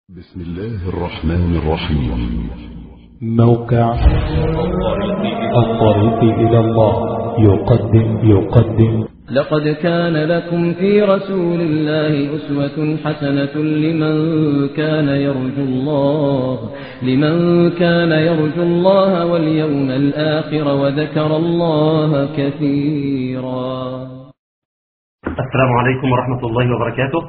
بسم الله الرحمن الرحيم. موقع الطريق إلى الله يقدم لقد كان لكم في رسول الله أسوة حسنة لمن كان يرجو الله واليوم الآخر وذكر الله كثيرا. السلام عليكم ورحمة الله وبركاته.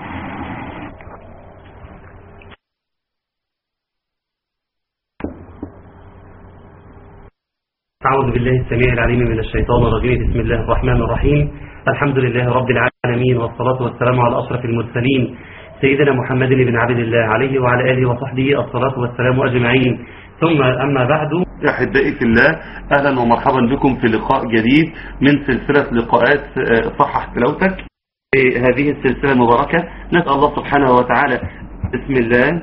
أعوذ بالله السميع العليم من الشيطان الرجيم. بسم الله الرحمن الرحيم. الحمد لله رب العالمين، والصلاة والسلام على أشرف المرسلين سيدنا محمد بن عبد الله عليه وعلى آله وصحبه الصلاة والسلام أجمعين. ثم أما بعد، أحبائي في الله، أهلا ومرحبا بكم في لقاء جديد من سلسلة لقاءات صحح تلاوتك. هذه السلسلة المباركة نسأل الله سبحانه وتعالى بسم الله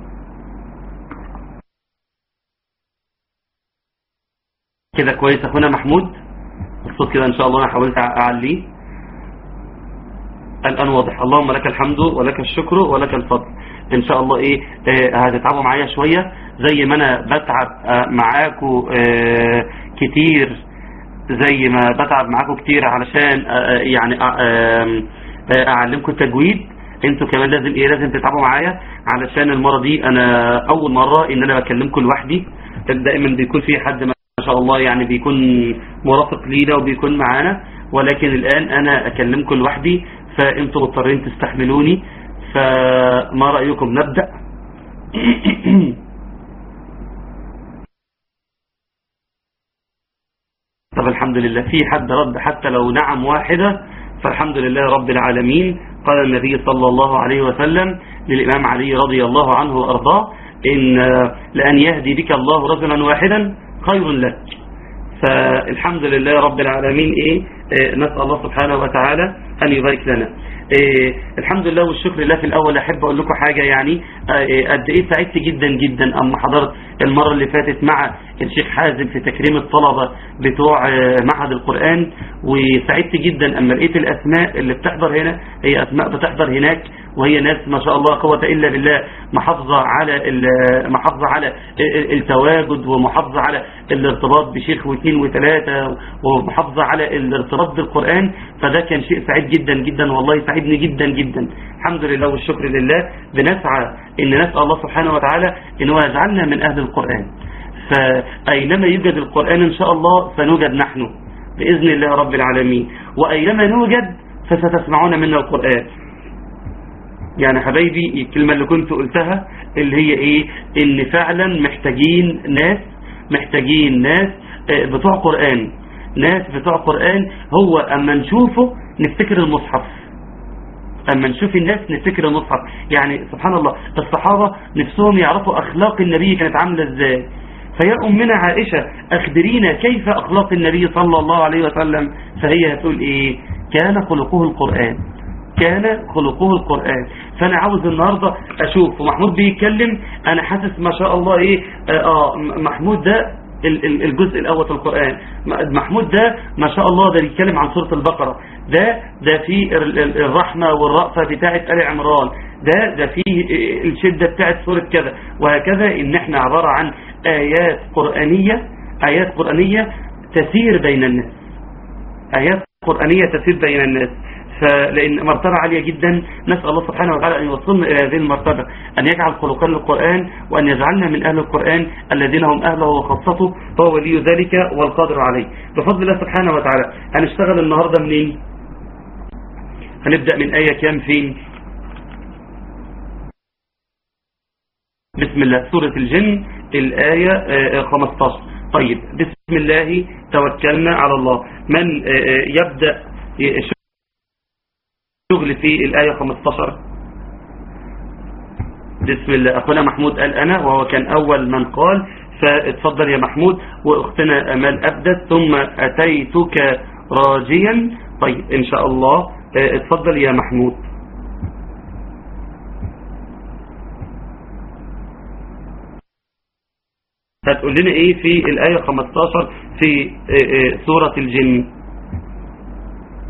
كده كويس. أخونا محمود الصوت كده إن شاء الله، أنا حاولت أعليه الآن واضح. اللهم لك الحمد ولك الشكر ولك الفضل. إن شاء الله هتتعبوا معايا شوية زي ما أنا بتعب معاكم كتير، زي ما بتعب معاكم كتير علشان يعني أعلمكم التجويد. انتوا كمان لازم تتعبوا معايا، علشان المرة دي أنا أول مرة إن أنا بكلمكم لوحدي. دائما بيكون في حد ما شاء الله يعني بيكون مرافق لينا وبيكون معانا، ولكن الآن أنا أكلمكم لوحدي، فأنتوا مضطرين تستحملوني. فما رأيكم نبدأ؟ طب الحمد لله، في حد رد حتى لو نعم واحدة، فالحمد لله رب العالمين. قال النبي صلى الله عليه وسلم للإمام علي رضي الله عنه وأرضاه: إن لأن يهدي بك الله رجلا واحدا خير لك. فالحمد لله رب العالمين. نسأل الله سبحانه وتعالى أن يبارك لنا. الحمد لله والشكر لله. في الأول أحب أقول لكم حاجة، يعني قد إيه سعدت جدا جدا أما حضرت المرة اللي فاتت مع الشيخ حازم في تكريم الطلبة بتوع معهد القرآن، وسعدت جدا أما لقيت الأسماء اللي بتحضر هنا هي أسماء بتحضر هناك، وهي ناس ما شاء الله قوة إلا بالله محافظة على التواجد، ومحافظة على الارتباط بشيخ واثنين وثلاثة، ومحافظة على الارتباط بالقرآن. فده كان شيء سعيد جدا جدا، والله سعيدني جدا جدا. الحمد لله والشكر لله. بنسعى إن نسأل الله سبحانه وتعالى إن هو يجعلنا من أهل القرآن، فأينما يوجد القرآن إن شاء الله سنوجد نحن بإذن الله رب العالمين، وأينما نوجد فستسمعون منا القرآن. يعني حبايبي، الكلمة اللي كنت قلتها اللي هي إن فعلا محتاجين ناس بتوع قرآن، ناس بتوع قرآن. هو أما نشوفه نفتكر المصحف، أما نشوف الناس نفتكر المصحف. يعني سبحان الله، الصحابة نفسهم يعرفوا أخلاق النبي كانت عاملة إزاي. فيا أمنا عائشة أخبرينا كيف أخلاق النبي صلى الله عليه وسلم، فهي هتقول كان خلقه القرآن، كان خلقه القرآن. فأنا عاوز النهاردة أشوف ومحمود بيتكلم، أنا حاسس ما شاء الله محمود ده الجزء الأول في القرآن، محمود ده ما شاء الله ده بيتكلم عن سورة البقرة، ده في الرحمة والرأفة بتاعة آل عمران، ده في الشدة بتاعة سورة كذا وهكذا. إن احنا عبارة عن آيات قرآنية تسير بين الناس، آيات قرآنية تسير بين الناس. فلأن مرتبة عالية جدا، نسأل الله سبحانه وتعالى أن يوصلنا إلى هذه المرتبة، أن يجعل خلقنا للقرآن، وأن يجعلنا من أهل القرآن الذين هم أهله وخاصته، فهو ولي ذلك والقادر عليه بفضل الله سبحانه وتعالى. هنشتغل النهاردة منين؟ هنبدأ من آية كام فين؟ بسم الله، سورة الجن الآية 15. طيب، بسم الله توكلنا على الله. من يبدأ شغل في الآية 15؟ بسم الله. أخونا محمود قال أنا، وهو كان أول من قال، فاتفضل يا محمود. وأختنا أمال أبدت، ثم أتيتك راجيا. طيب إن شاء الله اتفضل يا محمود. هتقول لنا في الآية 15 في سورة الجن؟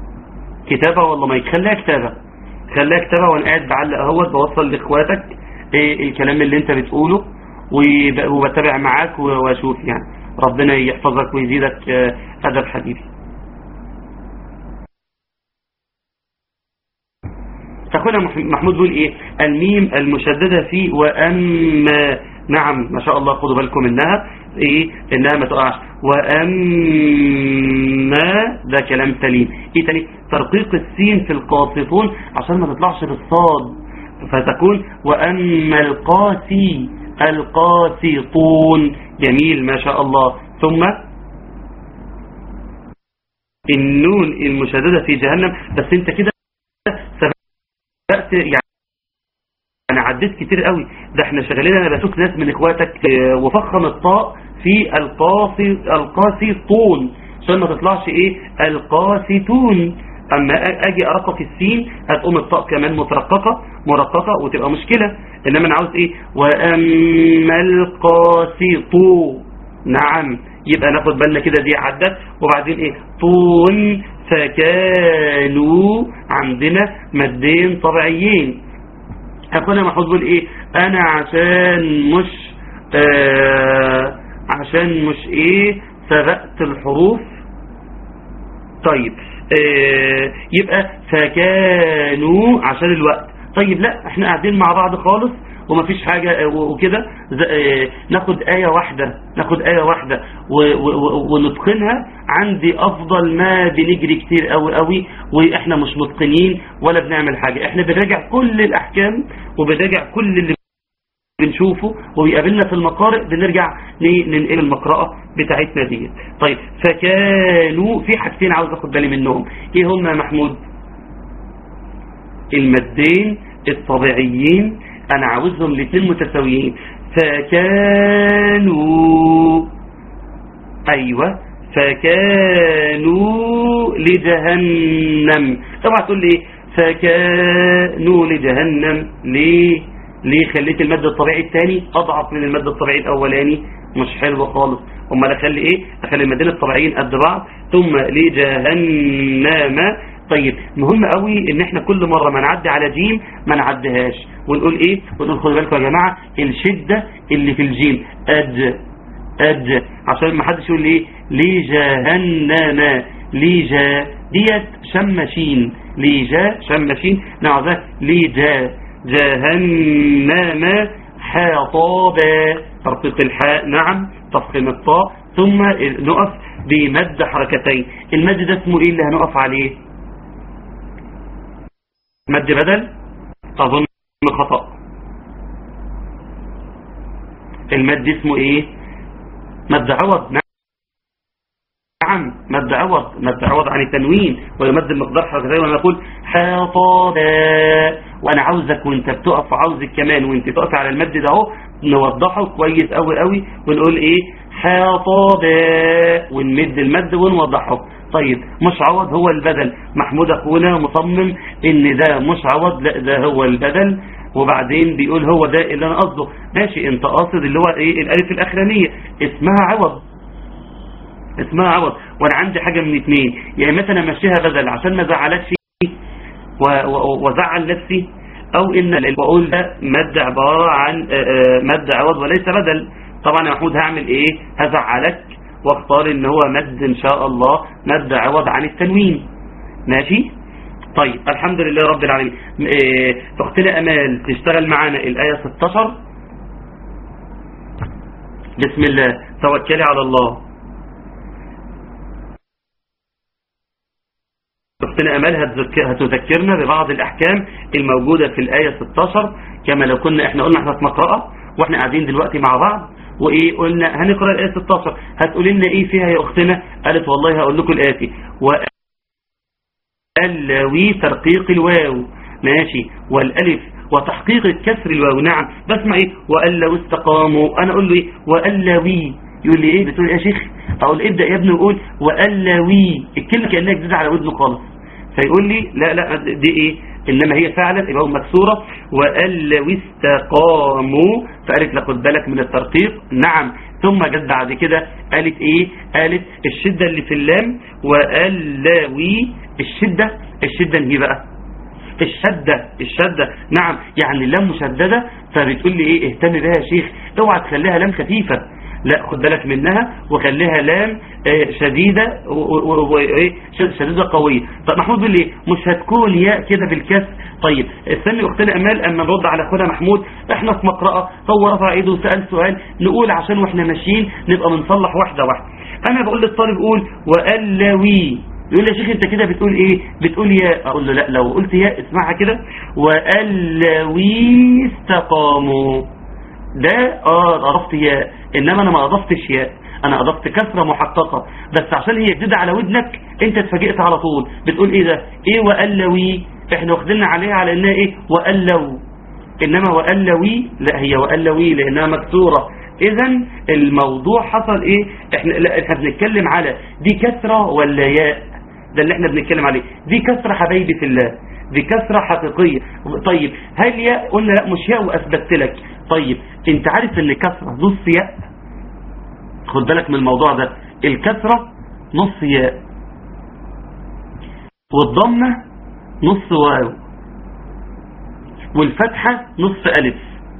كتابة والله ما يخليها كتابة، وانا قاعد بعلق اهوت بوصل لاخواتك الكلام اللي انت بتقوله وبتابع معاك واشوف يعني. ربنا يحفظك ويزيدك أدب حبيبي. أخونا محمود بيقول إيه؟ الميم المشددة في وأما. نعم ما شاء الله، خدوا بالكم إنها إيه؟ إنها ما تقعش. وأما ده كلام سليم. إيه تاني؟ ترقيق السين في القاسطون عشان ما تطلعش بالصاد، فتكون وأما القاسطون. جميل ما شاء الله. ثم النون المشددة في جهنم. بس انت كده سبقت يعني عديت كتير قوي. ده احنا شغالين، انا بشوف ناس من اخواتك وفخم الطاء في القاسطون عشان ما تطلعش ايه القاسطون. اما اجي ارقق السين هتقوم الطاء كمان مرققة وتبقى مشكلة. انما انا عاوز ايه؟ واما القاسطون. نعم يبقى ناخد بالنا كده، دي عدت. وبعدين ايه؟ طون فكانوا عندنا مدين طبيعيين. اخونا محمود بيقول ايه؟ انا عشان مش ايه سبقت الحروف. طيب يبقى فكانوا عشان الوقت. طيب لا احنا قاعدين مع بعض خالص ومفيش حاجة وكده، ناخد آية واحدة ونتقنها. عندي أفضل ما بنجري كتير قوي وإحنا مش متقنين ولا بنعمل حاجة. إحنا بنراجع كل الأحكام وبنراجع كل اللي بنشوفه وبيقابلنا في المقارئ، بنرجع ننقل المقرأة بتاعتنا دي. طيب فكانوا في حاجتين عاوز أخد بالي منهم. إيه هم يا محمود؟ المدين الطبيعيين أنا عاوزهم الاثنين متساويين. فكانوا، أيوة فكانوا لجهنم. طبعا تقول لي فكانوا لجهنم ليه خليت المد الطبيعي الثاني أضعف من المد الطبيعي الأولاني؟ مش حلو خالص. أما أخلي إيه؟ أخلي المدين الطبيعيين قد بعض ثم لجهنم. طيب مهم قوي ان احنا كل مرة ما نعدي على جيم ما نعديهاش ونقول ايه؟ ونقول خدوا بالكم يا جماعة الشدة اللي في الجيم أد عشان ما حدش يقول ايه لجهنم. ديت شمشين، شمشين نعوذها جهنم حطابا. ترقيق الحاء نعم، تفخيم الطاء، ثم نقف بمد حركتين. المد ده اسمه ايه اللي هنقف عليه؟ مد بدل؟ أظن خطأ. المد اسمه ايه؟ مد عوض. نعم مد عوض عن التنوين ويمد المقدار حركتين. وانا اقول حطابا وانا عاوزك وانت بتقف وعاوزك كمان وانت تقف على المد ده اهو نوضحه كويس قوي ونقول ايه حطابا ونمد المد ونوضحه. طيب مش عوض هو البدل. محمود اخونا مصمم ان ده مش عوض، لا ده هو البدل. وبعدين بيقول هو ده اللي انا قصده. ماشي انت قاصد اللي هو ايه الالف الاخرانيه اسمها عوض. وانا عندي حاجة من اتنين، يعني مثلا امشيها بدل عشان ما زعلتش وزعل نفسي، او ان بقول ده مد عبارة عن مد عوض وليس بدل. طبعا يا محمود هعمل ايه؟ هزعلك واختار ان هو مد ان شاء الله مد عوض عن التنوين. ماشي طيب الحمد لله رب العالمين. اختنا امال تشتغل معانا الآية 16. بسم الله توكلي على الله. اختنا امال هتذكرنا ببعض الاحكام الموجودة في الآية 16 كما لو كنا احنا قلنا احنا في مقرأة واحنا قاعدين دلوقتي مع بعض وايه قلنا هنقرأ الآية 16. هتقول لنا ايه فيها يا اختنا؟ قالت والله هقول لكم الآتي: والواو ترقيق الواو ماشي، والالف وتحقيق كسر الواو. نعم بسمع ايه وقال لو استقاموا، انا اقول له ايه وقالوي. يقول لي ايه بتقول يا شيخ؟ اقول ابدأ يا ابني وقول وقالوي. الكلمة كأنها جديدة على ودنه خالص. فيقول لي لا دي ايه انما هي فعلا يبقى مكسورة. وقال لو استقاموا، فقالت لخد بالك من الترقيق. نعم ثم جت بعد كده قالت ايه؟ قالت الشدة اللي في اللام. وقال لوي الشدة هي بقى الشدة نعم، يعني اللام مشددة، فبتقول لي ايه اهتم بها يا شيخ، اوعى تخليها لام خفيفة، لا خد بالك منها وخليها لام شديدة شديدة قوية. طب محمود بيقول لي مش هتكون ياء كده بالكسر؟ طيب استني اختنا امال اما نرد على اخونا محمود، احنا في مقرأة هو رفع ايده وسأل سؤال، نقول عشان واحنا ماشيين نبقى بنصلح واحدة واحدة. انا بقول للطالب قول وألوي، يقول لي يا شيخ انت كده بتقول ايه؟ بتقول ياء. اقول له لا، لو قلت ياء اسمعها كده وألوي استقاموا، ده عرفت ياء، انما انا ما اضفتش ياء، انا اضفت كسرة محققة بس عشان هي جديدة على ودنك انت اتفاجئت على طول بتقول ايه ده، ايه وألوي، احنا واخديننا عليها على انها ايه وألو، انما وألوي لا، هي وألوي لانها مكسورة. اذا الموضوع حصل ايه، احنا بنتكلم على دي كسرة ولا ياء، ده اللي احنا بنتكلم عليه، دي كسرة حبايبي في الله، دي كسرة حقيقية. طيب هل ياء؟ قلنا لا مش ياء واثبتت لك. طيب انت عارف ان كسرة نص ياء؟ خد بالك من الموضوع ده، الكسرة نص ياء والضمة نص واو والفتحة نص ألف.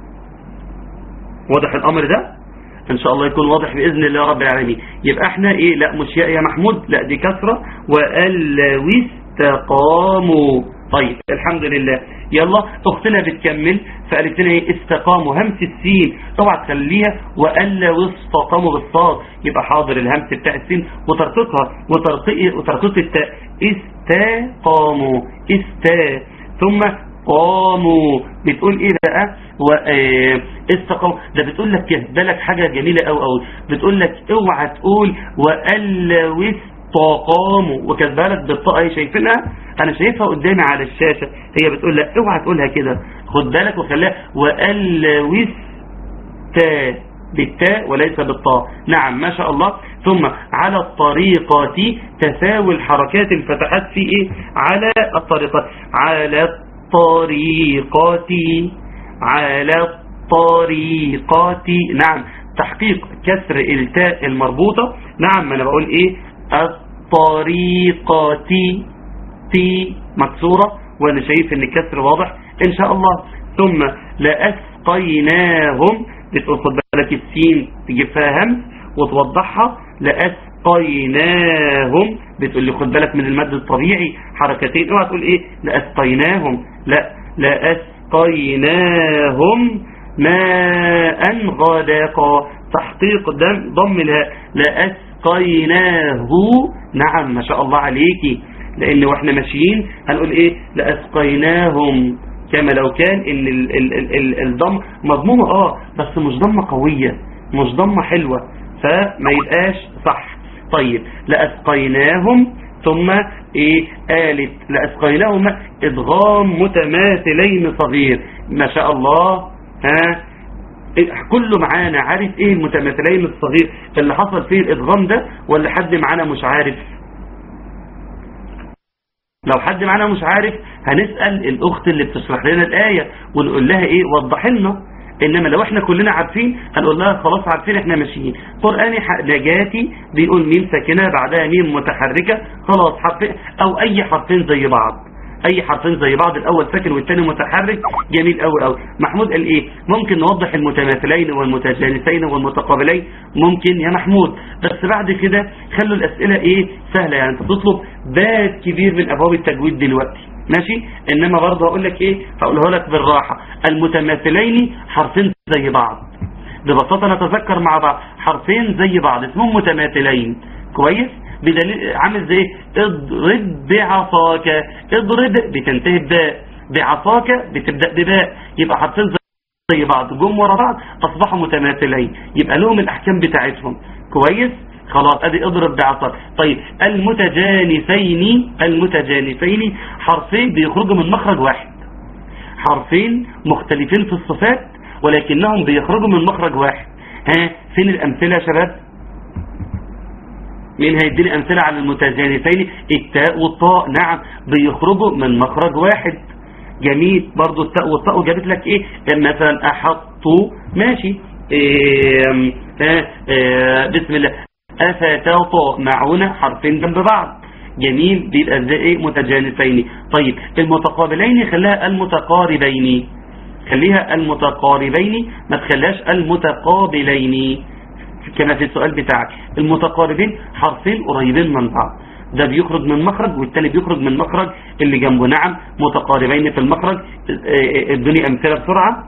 واضح الأمر ده؟ إن شاء الله يكون واضح بإذن الله رب العالمين. يبقى احنا ايه، لا مش ياء يا محمود، لا دي كسرة وألو استقاموا. طيب الحمد لله. يلا اختنا بتكمل فقالت لنا ايه استقاموا، همس السين اوعى تخليها وألو استقاموا بالصاد، يبقى حاضر الهمس بتاع السين وترقيقها وترقيق التاء، استقاموا ثم قاموا. بتقول ايه بقى استقاموا، ده بتقول لك كده، بالك حاجة جميلة قوي، بتقول لك اوعى تقول وألو استقاموا وكاتبها لك بالطاء اهي، شايفينها؟ انا شايفها قدامي على الشاشة، هي بتقول لك اوعى تقولها كده، خد بالك وخليها وألو بالتاء وليس بالطاء. نعم ما شاء الله. ثم على الطريقة تساوي الحركات الفتحات في ايه، على الطريقة، على الطريقة نعم، تحقيق كسر التاء المربوطة. نعم ما انا بقول ايه الطريقة تي مكسورة وانا شايف ان الكسر واضح ان شاء الله. ثم لأسقيناهم، بتقول خد بالك السين تجيب فيها همس وتوضحها، لأسقيناهم، بتقول لي خد بالك من المد الطبيعي حركتين، اوعى تقول ايه لأسقيناهم، لا لأسقيناهم ماء غدقا، تحقيق ضم الهاء، لأسقيناه. نعم ما شاء الله عليكي، لان واحنا ماشيين هنقول ايه لأسقيناهم، كما لو كان ان الضم مضمومة بس مش ضمة قوية، مش ضمة حلوة، فما يبقاش صح. طيب لأسقيناهم ثم ايه قالت لأسقيناهم ادغام متماثلين صغير. ما شاء الله، ها كله معانا عارف ايه المتماثلين الصغير اللي حصل فيه الادغام ده، ولا حد معانا مش عارف؟ لو حد معانا مش عارف هنسأل الأخت اللي بتشرح لنا الآية ونقول لها ايه وضح لنا، انما لو احنا كلنا عارفين هنقول لها خلاص عارفين احنا ماشيين. قرآني نجاتي بيقول ميم ساكنة بعدها ميم متحركة، خلاص حرفين او اي حرفين زي بعض، اي حرفين زي بعض، الاول ساكن والثاني متحرك، جميل قوي. محمود قال ايه ممكن نوضح المتماثلين والمتجانسين والمتقابلين؟ ممكن يا محمود، بس بعد كده خلوا الاسئله ايه سهله، يعني انت تطلب باب كبير من ابواب التجويد دلوقتي ماشي، انما برضه هقول لك ايه، هقولها لك بالراحه، المتماثلين حرفين زي بعض، ببساطه نتذكر مع بعض حرفين زي بعض اسمهم متماثلين، كويس؟ بدليل عامل زي اضرب بعصاك، اضرب بتنتهي بباء، بعصاك بتبدأ بباء، يبقى حرفين زي بعض جم ورا بعض اصبحوا متماثلين، يبقى لهم الاحكام بتاعتهم، كويس؟ خلاص ادي اضرب بعصاك. طيب المتجانسين حرفين بيخرجوا من مخرج واحد، حرفين مختلفين في الصفات ولكنهم بيخرجوا من مخرج واحد. ها فين الامثله يا شباب؟ مين هيديني امثله على المتجانسين؟ التاء والطاء، نعم بيخرجوا من مخرج واحد، جميل. برضو التاء والطاء وجابت لك ايه مثلا احطوا، ماشي. بسم الله، افتطمعون حرفين جنب بعض، جميل، بيبقى ازاي ايه؟ متجانسين. طيب المتقابلين خليها المتقاربين، خليها المتقاربين، ما تخليهاش المتقابلين كما في السؤال بتاعك. المتقاربين حرفين قريبين من بعض، ده بيخرج من مخرج والتاني بيخرج من مخرج اللي جنبه. نعم متقاربين في المخرج. ادوني امثله بسرعه.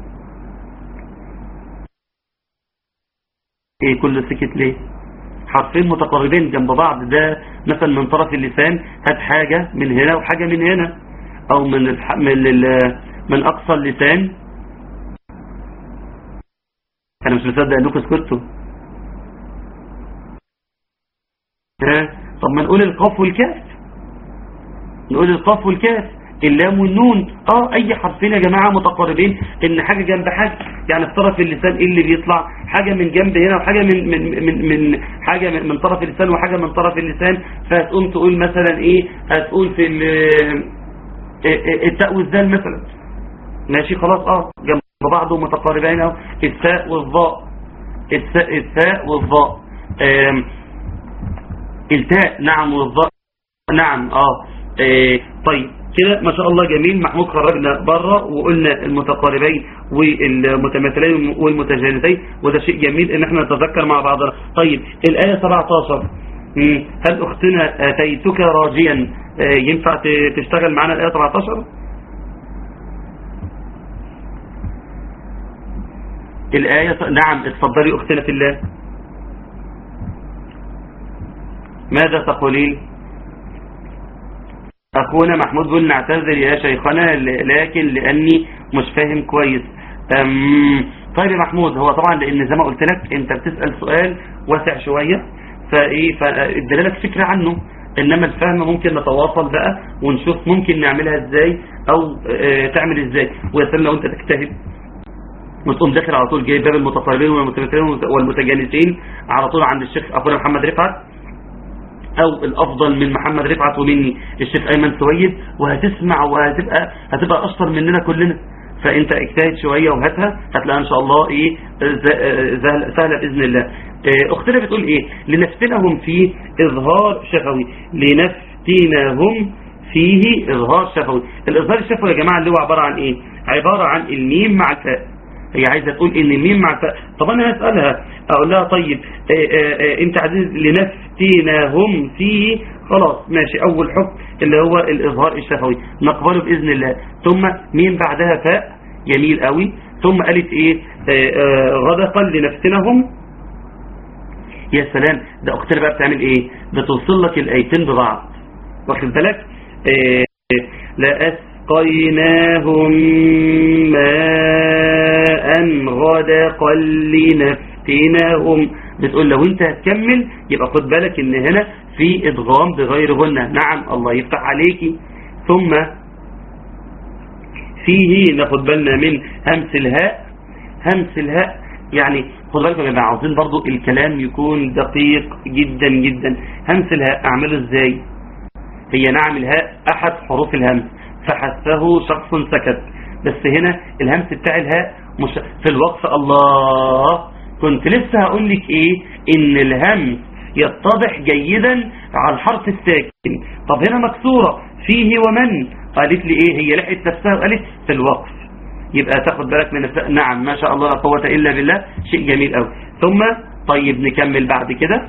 ايه كل سكت ليه؟ حرفين متقاربين جنب بعض، ده مثلا من طرف اللسان هات حاجه من هنا وحاجه من هنا، او من اقصى اللسان. انا مش مصدق انكم سكتوا. طب ما نقول القاف والكاف، نقول القاف والكاف، اللام والنون. اي حرفين يا جماعه متقاربين، ان حاجه جنب حاجه، يعني في طرف اللسان ايه اللي بيطلع؟ حاجه من جنب هنا وحاجه من حاجه من طرف اللسان وحاجه من طرف اللسان. فهتقوم تقول مثلا ايه؟ هتقول في التاء والذال مثلا. ماشي خلاص. جنب بعض ومتقاربين اهو. التاء والظاء، التاء والظاء. التاء نعم والظاء نعم. طيب كده ما شاء الله جميل. محمود خرجنا بره وقلنا المتقاربين والمتماثلين والمتجانسين، وده شيء جميل ان احنا نتذكر مع بعضنا. طيب الآية 17، هل اختنا اتيتك راجيا ينفع تشتغل معنا الآية 17؟ الآية نعم. اتفضلي اختنا في الله، ماذا تقولين؟ أخونا محمود بيقول نعتذر يا شيخنا لكن لأني مش فاهم كويس. طيب يا محمود، هو طبعا لأن زي ما قلت لك أنت بتسأل سؤال واسع شوية، فادي لك فكرة عنه، إنما الفهم ممكن نتواصل بقى ونشوف ممكن نعملها إزاي أو تعمل إزاي. ويسأل لو أنت تجتهد وتقوم داخل على طول جايب باب المتقاربين والمتماثلين والمتجانسين على طول عند الشيخ أخونا محمد رفعت، او الافضل من محمد رفعت ومني الشيخ ايمن سويد، وهتسمع هتبقى اشطر مننا كلنا. فانت اجتهد شوية وهاتها، هتلاقي ان شاء الله ايه سهلة باذن الله. اختنا بتقول ايه؟ لنفتنهم فيه اظهار شفوي، لنفتنهم فيه اظهار شفوي. الاظهار الشفوي يا جماعة اللي هو عبارة عن ايه؟ عبارة عن الميم مع الفاء. هي عايزة تقول ان الميم مع الفاء. طب انا هسألها اقول لها طيب انت عايز لنفتنهم فيه، خلاص ماشي. اول حكم اللي هو الاظهار الشفوي نقبله باذن الله. ثم ميم بعدها فاء، جميل قوي. ثم قالت ايه؟ غدقا لنفتنهم. يا سلام، ده اختنا بقى بتعمل ايه؟ بتوصل لك الايتين ببعض، واخد بالك؟ لأسقيناهم ماء غدقا لنفتنهم. بتقول لو انت هتكمل يبقى خد بالك ان هنا في ادغام بغير غنة. نعم الله يفتح عليكي. ثم فيه ناخد بالنا من همس الهاء. همس الهاء يعني خد بالك يا جماعه، عاوزين برضو الكلام يكون دقيق جدا جدا. همس الهاء اعمله ازاي؟ هي نعم الهاء احد حروف الهمس، فحسه شخص سكت، بس هنا الهمس بتاع الهاء مش في الوقف. الله، كنت لسه هقول لك ايه؟ ان الهمس يتضح جيدا على الحرف الساكن. طب هنا مكسورة فيه ومن، قالت لي ايه؟ هي لحقت نفسها وقالت في الوقف، يبقى تاخد بالك من نعم ما شاء الله لا قوة الا بالله، شيء جميل قوي. ثم طيب نكمل بعد كده.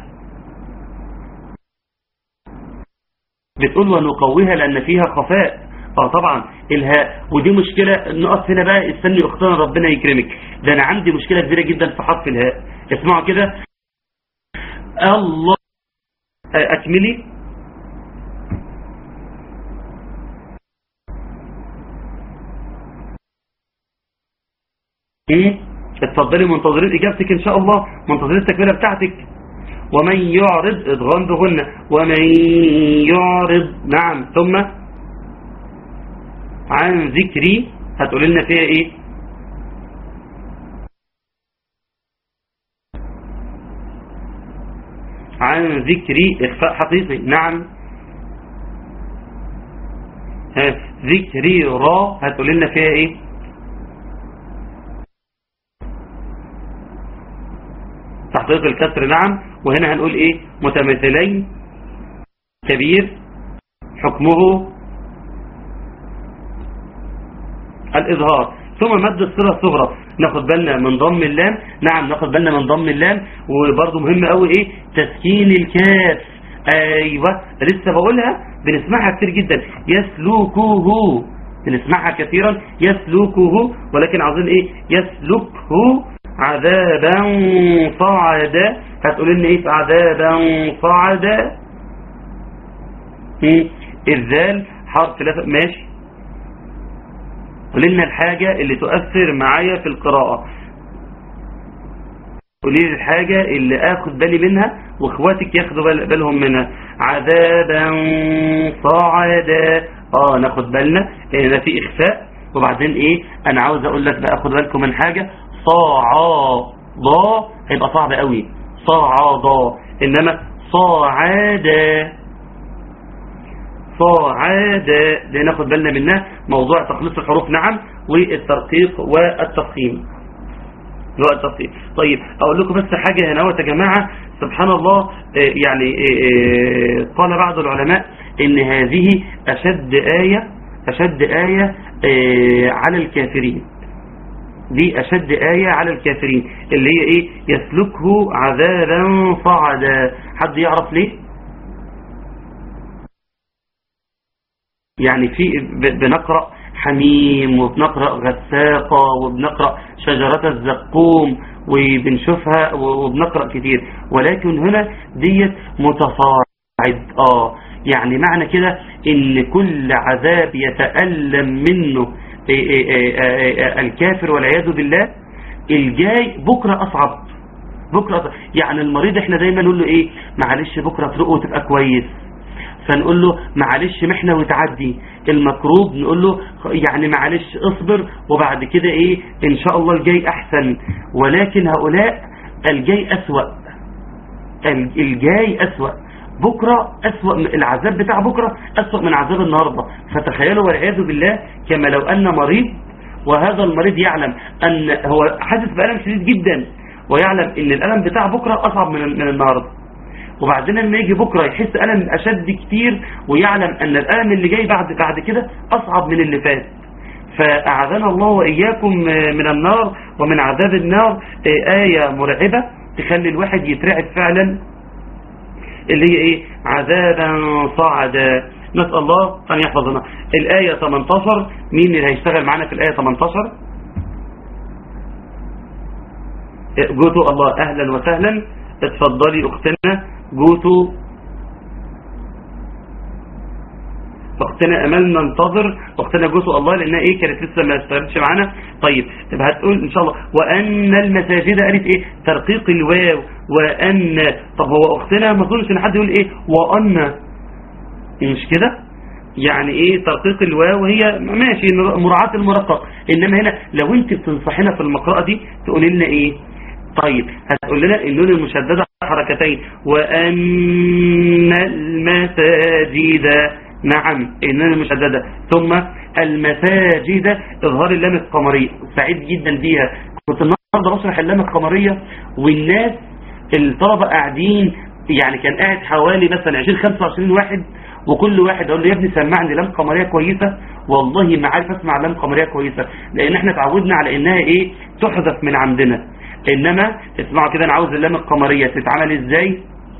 بتقول ونقويها لان فيها خفاء. طبعا الهاء، ودي مشكلة. نقف هنا بقى، استني اختنا ربنا يكرمك، ده انا عندي مشكلة كبيرة جدا في حرف الهاء. اسمعوا كده، الله اكملي. اتفضلي، منتظرين اجابتك ان شاء الله، منتظرين التكملة بتاعتك. ومن يعرض ادغام بغنة، ومن يعرض نعم. ثم عن ذكري هتقول لنا فيها ايه؟ عن ذكري اخفاء حقيقي. نعم. ذكري را هتقول لنا فيها ايه؟ تحقيق الكسر. نعم. وهنا هنقول ايه؟ متماثلين كبير حكمه الإظهار. ثم مد الصلة الصغرى ناخد بالنا من ضم اللام. نعم ناخد بالنا من ضم اللام. وبرضه مهم قوي ايه تسكين الكاف. ايوه لسه بقولها بنسمعها كتير جدا يسلكه بنسمعها كثيرا يسلكه ولكن عاوزين ايه يسلكه عذابا صعدا. هتقول لنا ايه عذابا صعدا؟ الذال حرف لا ماشي. قولي لنا الحاجة اللي تؤثر معايا في القراءة. قولي لي الحاجة اللي اخد بالي منها واخواتك ياخدوا بالهم منها. عذابا صعدا ناخد بالنا ان في اخفاء. وبعدين ايه انا عاوز اقول لك بقى خد بالكم من حاجة. صعدا هيبقى صعب قوي صعدا. انما صعدا صعدا دي ناخد بالنا منها. موضوع تخليص الحروف نعم والترقيق والتفخيم. طيب اقول لكم بس حاجة هنا يا جماعة. سبحان الله يعني قال بعض العلماء ان هذه اشد آية على الكافرين. دي اشد آية على الكافرين اللي هي ايه يسلكه عذابا صعدا. حد يعرف ليه؟ يعني في بنقرأ حميم وبنقرأ غساقة وبنقرأ شجرة الزقوم وبنشوفها وبنقرأ كتير. ولكن هنا ديت متصاعد. يعني معنى كده ان كل عذاب يتألم منه الكافر والعياذ بالله الجاي بكرة أصعب. يعني المريض احنا دايما نقول له ايه معلش بكرة تروق وتبقى كويس. فنقول له معلش محنة وتعدي. المكروب نقول له يعني معلش اصبر وبعد كده ايه ان شاء الله الجاي احسن. ولكن هؤلاء الجاي اسوأ. الجاي اسوأ بكرة اسوأ. العذاب بتاع بكرة اسوأ من عذاب النهاردة. فتخيلوا والعياذ بالله كما لو ان مريض وهذا المريض يعلم ان هو حاسس بألم شديد جدا ويعلم ان الألم بتاع بكرة اصعب من النهاردة. وبعدين لما يجي بكرة يحس ألم أشد كتير ويعلم أن الألم اللي جاي بعد كده أصعب من اللي فات. فأعاذنا الله وإياكم من النار ومن عذاب النار. آية مرعبة تخلي الواحد يترعب فعلا اللي هي إيه عذابا صعدا. نسأل الله أن يحفظنا. الآية 18 مين اللي هيشتغل معنا في الآية 18؟ جوتو الله أهلا وسهلا. اتفضلي أختنا جوتو. أختنا أمل ننتظر أختنا جوتو الله لأنها إيه كانت لسه ما اشتغلتش معانا. طيب تبقى هتقول إن شاء الله وأن المساجد قالت إيه ترقيق الواو وأن. طب هو أختنا ما أظنش إن حد يقول إيه وأن مش كده يعني إيه ترقيق الواو وهي ماشي مراعاة المرقق. إنما هنا لو أنت بتنصحنا في المقرأة دي تقولي لنا إيه؟ طيب هتقول لنا النون المشددة حركتين وأن المساجد. نعم النون المشددة. ثم المساجد إظهار اللام القمرية. سعيد جدا بيها. كنت النهارده بشرح اللام القمرية والناس الطلبة قاعدين يعني كان قاعد حوالي مثلا 20-25 واحد وكل واحد اقول له يا ابني سمعني لام قمرية كويسة. والله ما عارف اسمع لام قمرية كويسة لان احنا اتعودنا على انها ايه تحذف من عندنا. انما اسمعوا كده انا عاوز اللام القمرية تتعمل ازاي.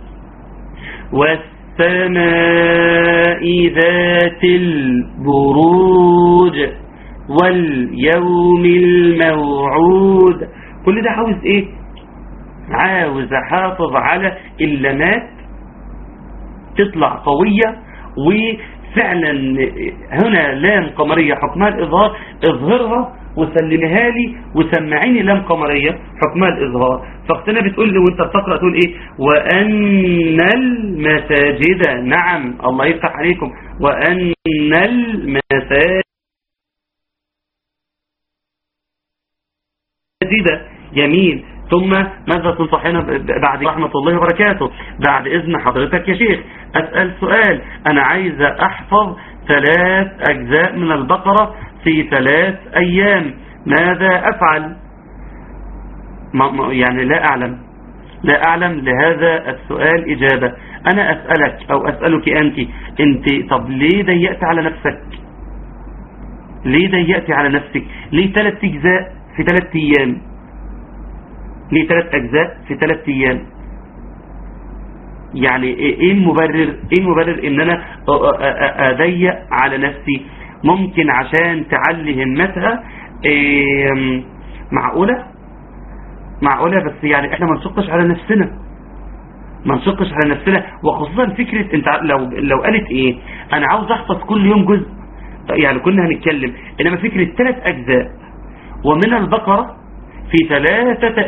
والسماء ذات البروج واليوم الموعود. كل ده عاوز ايه عاوز احافظ على اللامات تطلع قوية. وفعلا هنا لام قمرية حكمها الإظهار. اظهرها وسلمها لي وسمعيني لام قمرية حكمها الإظهار. فاختنا بتقول لي وانت بتقرأ تقول ايه وأن المساجد. نعم الله يفتح عليكم. وأن المساجد جميل. ثم ماذا تنصحنا بعد رحمة الله وبركاته؟ بعد إذن حضرتك يا شيخ أسأل سؤال. أنا عايز أحفظ 3 أجزاء من البقرة في 3 أيام ماذا أفعل؟ يعني لا أعلم لهذا السؤال إجابة. أنا أسألك أو أسألك أنت طب ليه ضيقت على نفسك؟ ليه ضيقت على نفسك؟ ليه 3 أجزاء في 3 أيام؟ ليه 3 أجزاء في 3 أيام؟ يعني ايه المبرر ان انا اضيق على نفسي؟ ممكن عشان تعلي همتها. معقولة بس يعني احنا ما نشقش على نفسنا، وخصوصا فكرة انت لو قالت ايه انا عاوز احفظ كل يوم جزء، يعني كنا هنتكلم. انما فكرة 3 أجزاء ومن البقرة في 3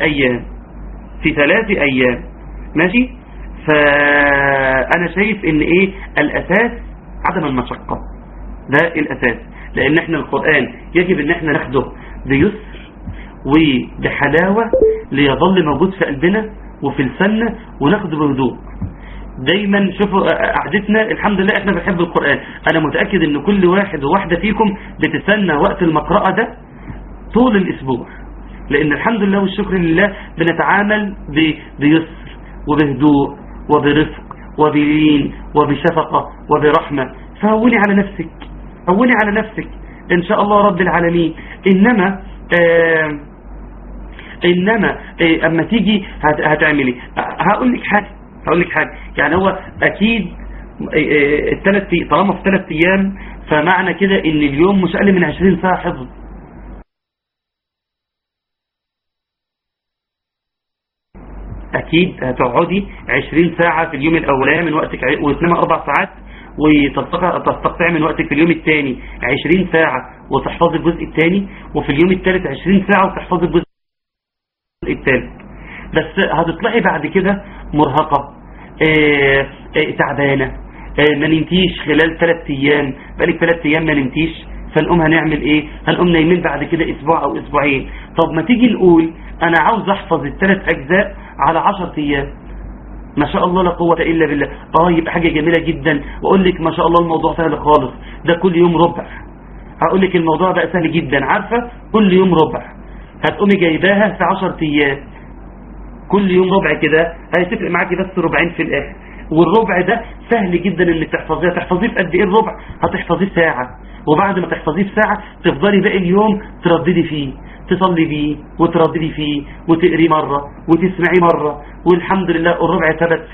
أيام ماشي. فأنا شايف ان ايه الأساس عدم المشقة، ده الأساس. لأن احنا القرآن يجب ان احنا ناخده بيسر وبحلاوة ليظل موجود في قلبنا وفي لساننا، وناخده بهدوء. دايما شوفوا قعدتنا الحمد لله احنا بنحب القرآن. انا متأكد ان كل واحد وواحدة فيكم بتستنى وقت المقرأة ده طول الاسبوع، لان الحمد لله والشكر لله بنتعامل بيسر وبهدوء وبرفق وبلين وبشفقة وبرحمة. فهوني على نفسك ان شاء الله رب العالمين. انما اما تيجي هتعملي هقول لك حاجة. يعني هو اكيد طالما في 3 ايام فمعنى كده ان اليوم مش اقل من 20 ساعة حفظ. اكيد هتقعدي 20 ساعة في اليوم الاولاني من وقتك وتنام 4 ساعات، وتستقطع من وقتك في اليوم الثاني 20 ساعة وتحفظي الجزء الثاني، وفي اليوم الثالث 20 ساعة وتحفظي الجزء الثالث. بس هتطلعي بعد كده مرهقة، تعبانة، ما نمتيش خلال 3 ايام، بقالك 3 ايام ما نمتيش. فنقوم هنعمل ايه؟ هنقوم نايمين بعد كده اسبوع او اسبوعين. طب ما تيجي نقول انا عاوز احفظ 3 أجزاء على 10 ايام، ما شاء الله لا قوة الا بالله. يبقى حاجة جميلة جدا. واقول لك ما شاء الله الموضوع سهل خالص، ده كل يوم ربع. هقول لك الموضوع بقى سهل جدا، عارفة؟ كل يوم ربع هتقومي جايباها في 10 ايام، كل يوم ربع كده هيتفق معاكي بس ربعين في الاخر. والربع ده سهل جدا انك تحفظيه في قد ايه الربع؟ هتحفظيه ساعة، وبعد ما تحفظيه ساعة تفضلي باقي اليوم ترددي فيه، تصلي بيه وترددي فيه وتقري مرة وتسمعي مرة. والحمد لله الربع ثبت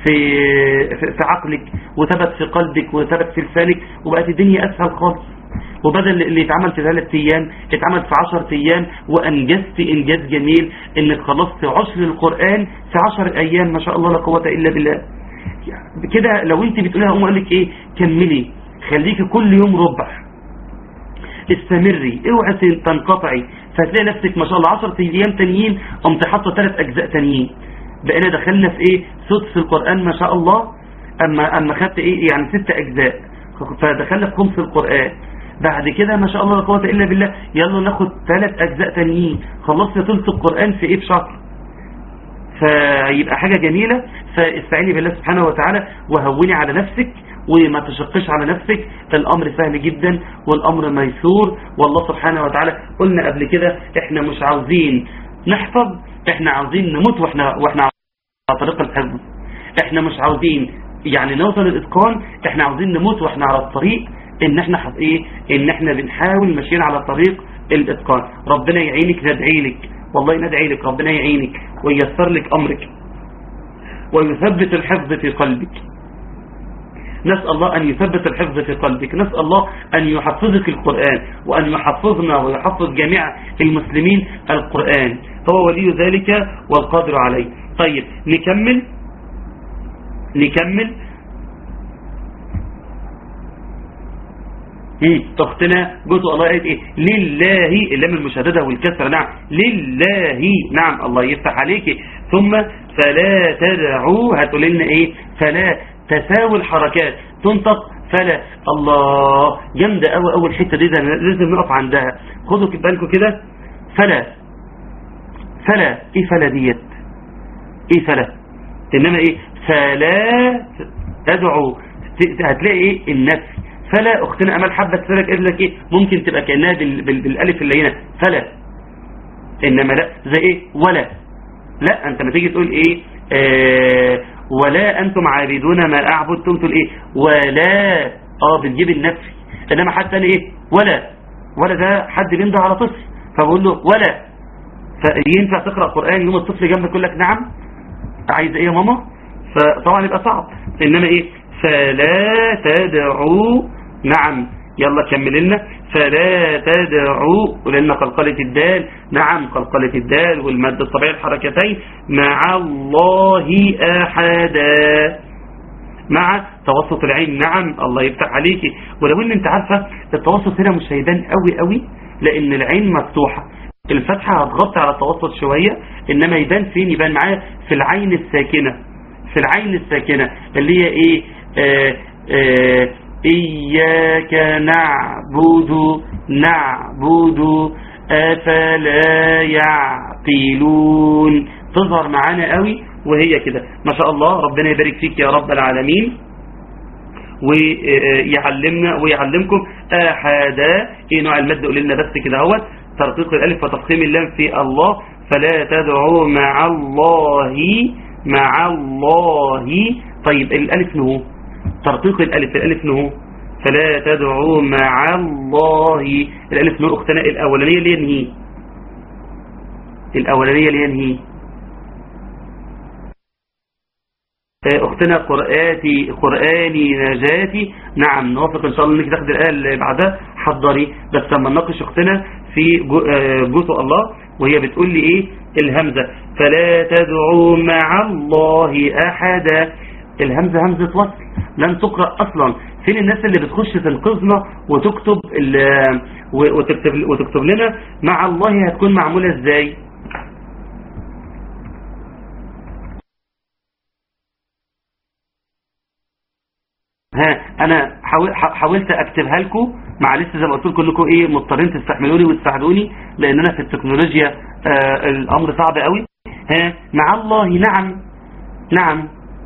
في عقلك وثبت في قلبك وثبت في لسانك، وبقت الدنيا اسهل خالص. وبدل اللي اتعمل في 3 ايام اتعمل في 10 ايام، وانجزت انجاز جميل انك خلصت عشر القرآن في 10 ايام. ما شاء الله لا قوة الا بالله. كده لو انت بتقولها اقوم اقول لك ايه؟ كملي، خليكي كل يوم ربع، استمري، اوعي تنقطعي. فهتلاقي نفسك ما شاء الله 10 ايام تانيين قمت حاطه 3 أجزاء تانيين. بقينا دخلنا في ايه؟ سدس القرآن ما شاء الله. اما خدت ايه يعني 6 أجزاء، فدخلنا في خمس القرآن. بعد كده ما شاء الله لا قوة الا بالله يلا ناخد 3 أجزاء تانيين، خلصت ثلث القرآن في ايه؟ في شهر. فيبقى حاجة جميلة. فاستعيني بالله سبحانه وتعالى وهوني على نفسك وما تشقش على نفسك. الأمر سهل جدا والأمر ميسور، والله سبحانه وتعالى قلنا قبل كده احنا مش عاوزين نحفظ، احنا عاوزين نموت واحنا على طريق الحفظ. احنا مش عاوزين يعني نوصل للإتقان، احنا عاوزين نموت واحنا على الطريق ان احنا ان احنا بنحاول ماشيين على طريق الإتقان. ربنا يعينك، ندعي لك والله، ندعي لك ربنا يعينك وييسر لك أمرك ويثبت الحفظ في قلبك. نسأل الله أن يثبت الحفظ في قلبك، نسأل الله أن يحفظك القرآن وأن يحفظنا ويحفظ جميع المسلمين القرآن، هو ولي ذلك والقادر عليه. طيب نكمل. اختنا جزء الله قالت ايه؟ لله، اللام المشددة والكسرة. نعم لله، نعم الله يفتح عليك. ثم فلا تدعوا، هتقول لنا ايه؟ فلا، تساوي الحركات تنطق فلا. الله جامدة قوي اول حتة دي، لازم نقف عندها. خدوا بالكم كده. فلا ايه فلا ديت؟ ايه فلا؟ انما ايه؟ فلا تدعوا، هتلاقي ايه؟ النفي. فلا اختنا امال حبه تسالك قال لك ايه؟ ممكن تبقى كانها بالالف اللي هنا فلا، انما لا زي ايه؟ ولا. لا انت ما تيجي تقول ايه؟ ولا أنتم عابدون ما أعبد تقول إيه ولا بتجيب النفي. إنما حتى أنا إيه ولا ده حد بينده على طفل فبقول له ولا، فينفع تقرأ قرآن يوم الطفل جنبك يقول لك نعم عايز إيه يا ماما؟ فطبعا يبقى صعب. إنما إيه فلا تدعوا نعم يلا كمل لنا فلا تدعوا لأن قلقلة الدال نعم قلقلة الدال والمد الطبيعي الحركتين مع الله أحدا مع توسط العين. نعم الله يفتح عليكي. ولو ان انت عارفة التوسط هنا مش هيبان قوي قوي لان العين مفتوحة، الفتحة هتغطي على التوسط شوية، انما يبان فين؟ يبان معايا في العين الساكنة، في العين الساكنة اللي هي ايه إياك نعبد أفلا يعقلون تظهر معانا قوي وهي كده ما شاء الله. ربنا يبارك فيك يا رب العالمين ويعلمنا ويعلمكم أحدا. ايه نوع المد قول لنا بس كده اهوت ترقيق الالف وتفخيم اللام في الله. فلا تدعوا مع الله طيب الالف نهو ترقيق الالف نهو فلا تدعوا مع الله الالف نهو اختنا الاولانيه اللي ينهي اختنا قرآني نجاتي. نعم نوافق ان شاء الله انك تاخد الآية اللي بعدها حضري بس لما نناقش اختنا في جزء الله وهي بتقول لي ايه الهمزة فلا تدعوا مع الله احدا. الهمزة همزة وصل لن تقرأ اصلا. فين الناس اللي بتخش تنقذنا وتكتب لنا مع الله هتكون معمولة ازاي؟ انا حاولت اكتبها لكم معلش زي ما قلت لكم كلكم ايه مضطرين تستحملوني وتساعدوني لان انا في التكنولوجيا الامر صعب قوي. مع الله نعم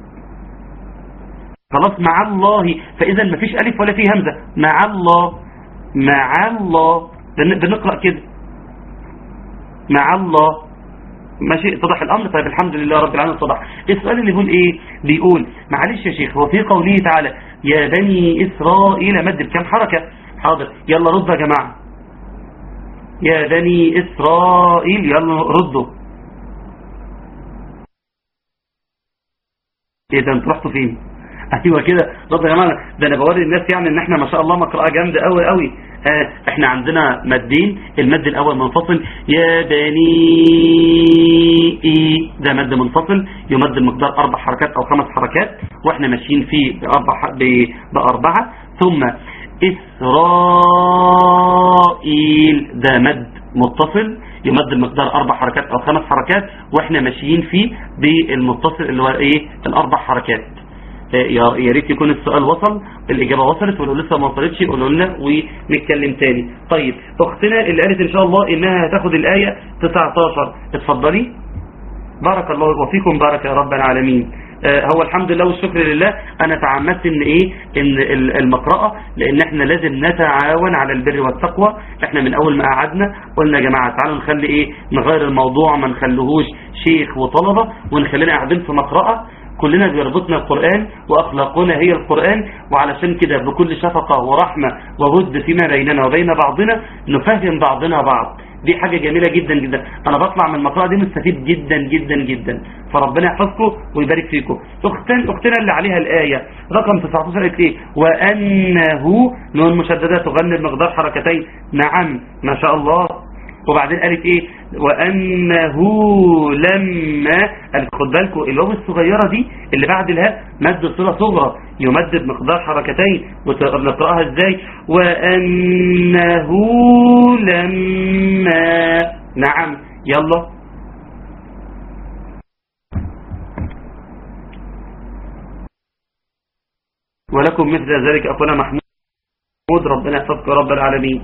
خلاص مع الله فاذا مفيش الف ولا فيه همزه مع الله بنقرا كده مع الله ماشي. اتضح الامر. طيب الحمد لله رب العالمين اتضح. السؤال اللي بيقول ايه بيقول معلش يا شيخ هو في قوله تعالى يا بني اسرائيل مد بكام حركة؟ حاضر يلا ردوا يا جماعة يا بني اسرائيل يلا ردوا. ايه ده انتوا رحتوا فين؟ ايوه كده ردوا يا جماعة. ده انا بوري الناس يعني ان احنا ما شاء الله مقرأة جامدة قوي قوي. احنا عندنا مدين المد الاول منفصل يا بني ده مد منفصل يمد المقدار 4 حركات او 5 حركات واحنا ماشيين فيه بأربعة. ثم إسرائيل ده مد متصل يمد المقدار 4 حركات او 5 حركات واحنا ماشيين فيه بالمتصل اللي هو ايه ال4 حركات. يا ريت يكون السؤال وصل الإجابة وصلت ولو لسه ما وصلتش قولوا لنا ونتكلم تاني. طيب أختنا اللي قالت إن شاء الله إنها هتاخد الآية 19 اتفضلي. بارك الله وفيكم بارك يا رب العالمين. هو الحمد لله والشكر لله أنا تعمدت إن المقرأة لأن إحنا لازم نتعاون على البر والتقوى. إحنا من أول ما قعدنا قلنا يا جماعة تعالوا نخلي نغير الموضوع ما نخليهوش شيخ وطلبة ونخلينا قاعدين في مقرأة كلنا بيربطنا القرآن وأخلاقنا هي القرآن. وعلشان كده بكل شفقة ورحمة وود فيما بيننا وبين بعضنا نفهم بعضنا بعض. دي حاجة جميلة جدا جدا. أنا بطلع من المقرأة دي مستفيد جدا جدا جدا. فربنا يحفظكم ويبارك فيكم. أختنا اللي عليها الآية رقم 19 قالت إيه وأنه نون مشددة تغني بمقدار حركتين. نعم ما شاء الله. وبعدين قالت ايه وانه لما قالت خد بالكم الواو الصغيره دي اللي بعد الهاء مد صله صغرى يمد بمقدار حركتين ونقراها ازاي وانه لما. نعم يلا ولكم مثل ذلك اخونا محمود ربنا يحفظك رب العالمين.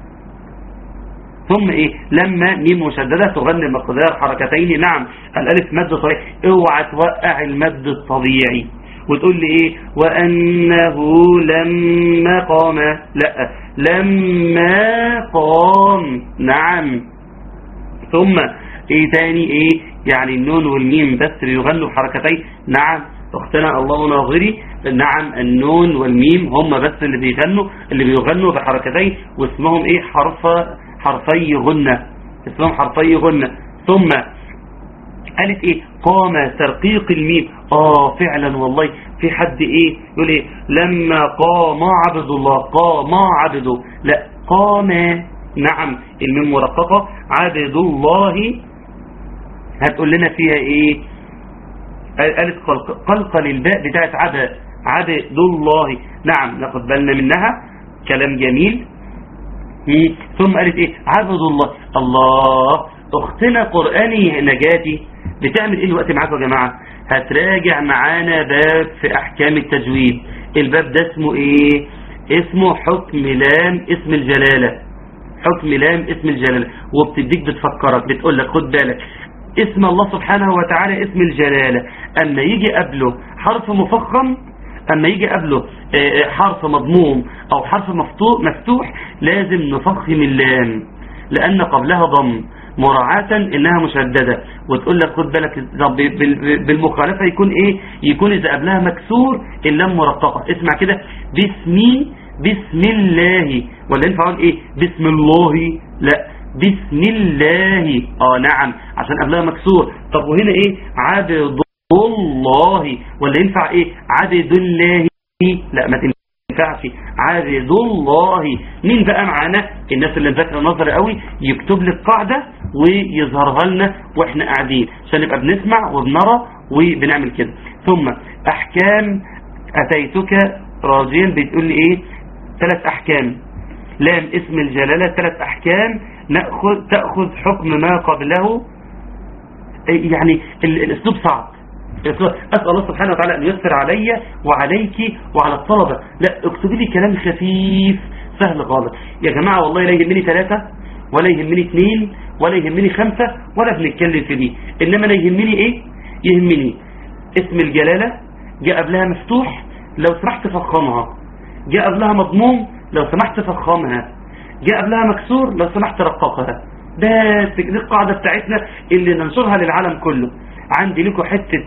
ثم ايه لما ميم مشددة تغني مقدار حركتين. نعم الالف مد طبيعي اوعى توقع المد الطبيعي وتقول لي ايه وانه لما قام لا لما قام. نعم ثم ايه تاني ايه يعني النون والميم بس بيغنوا بحركتين. نعم اختنا الله ناظري نعم النون والميم هم بس اللي بيغنوا بحركتين، واسمهم ايه؟ حرفي غنة، اسمهم حرفي غنة. ثم قالت ايه؟ قام ترقيق الميم. فعلا والله في حد ايه يقول ايه؟ لما قام عبد الله، قام عبده، لا قام. نعم الميم مرققة. عبد الله هتقول لنا فيها ايه؟ قالت قلقل الباء بتاعت عبد الله. نعم ناخد بالنا منها، كلام جميل. ثم قالت ايه؟ عبد الله. الله، اختنا قرآني نجاتي بتعمل ايه الوقت معاكم يا جماعة؟ هتراجع معانا باب في احكام التجويد. الباب ده اسمه ايه؟ اسمه حكم لام اسم الجلالة. حكم لام اسم الجلالة. وبتديك بتفكرك بتقول لك خد بالك، اسم الله سبحانه وتعالى اسم الجلالة اما يجي قبله حرف مفخم، اما يجي قبله حرف مضموم او حرف مفتوح، لازم نفخم اللام لان قبلها ضم مراعاة انها مشددة. وتقول لك خد بالك بالمخالفة يكون ايه؟ يكون اذا قبلها مكسور اللام مرققة. اسمع كده، بسم الله، ولا ينفع اقول ايه؟ بسم الله؟ لا، بسم الله. نعم عشان قبلها مكسور. طب وهنا ايه؟ عبد الله، ولا ينفع ايه؟ عبد الله؟ لا ما تنفعش، عبد الله. مين بقى معانا؟ الناس اللي مذاكره نظر قوي يكتب لي القاعده ويظهرها لنا واحنا قاعدين عشان نبقى بنسمع وبنرى وبنعمل كده. ثم احكام اتيتك راجيا بتقول لي ايه؟ 3 احكام. لام اسم الجلاله 3 احكام تأخذ حكم ما قبله. يعني الاسلوب صعب. أسأل الله سبحانه وتعالى أن يسر علي وعليك وعلى الطلبة. لا اكتبي لي كلام خفيف سهل خالص يا جماعة. والله لا يهمني 3 ولا يهمني 2 ولا يهمني 5 ولا بنتكلم في دي. إنما لا يهمني إيه؟ يهمني اسم الجلالة جاء قبلها مفتوح لو سمحت فخمها، جاء قبلها مضموم لو سمحت فخمها، جاء قبلها مكسور لو سمحت رققها. بس دي القاعدة بتاعتنا اللي ننشرها للعالم كله. عندي لكم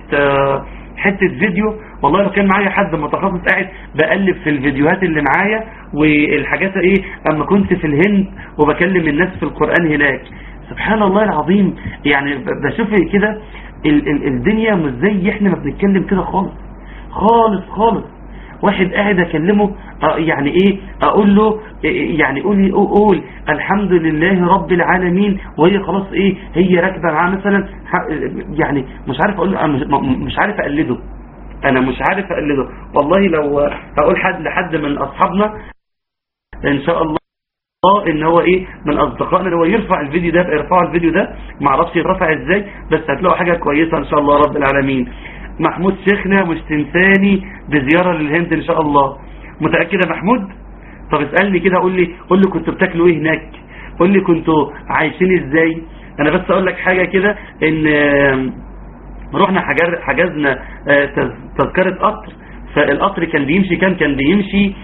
حتة فيديو، والله لو كان معايا حد متخصص قاعد بقلب في الفيديوهات اللي معايا والحاجات ايه اما كنت في الهند وبكلم الناس في القرآن هناك، سبحان الله العظيم. يعني بشوف كده الدنيا مش زي احنا ما بنتكلم كده خالص خالص خالص. واحد قاعد اكلمه يعني ايه؟ اقول له يعني قول الحمد لله رب العالمين، وهي خلاص ايه؟ هي راكبه معاه مثلا. يعني مش عارف اقول له، مش عارف اقلده، انا مش عارف اقلده والله. لو اقول لحد من اصحابنا ان شاء الله ان هو ايه من اصدقائنا اللي هو يرفع الفيديو ده، ارفعوا الفيديو ده، ما اعرفش يترفع ازاي بس هتلاقوا حاجه كويسه ان شاء الله رب العالمين. محمود شيخنا مش تنساني بزيارة للهند ان شاء الله. متأكد يا محمود؟ طب اسألني كده، قول لي كنتوا بتاكلوا ايه هناك، قول لي كنتوا عايشين ازاي. انا بس اقول لك حاجة كده، ان رحنا حجزنا تذكرة قطر، فالقطر كان بيمشي كان بيمشي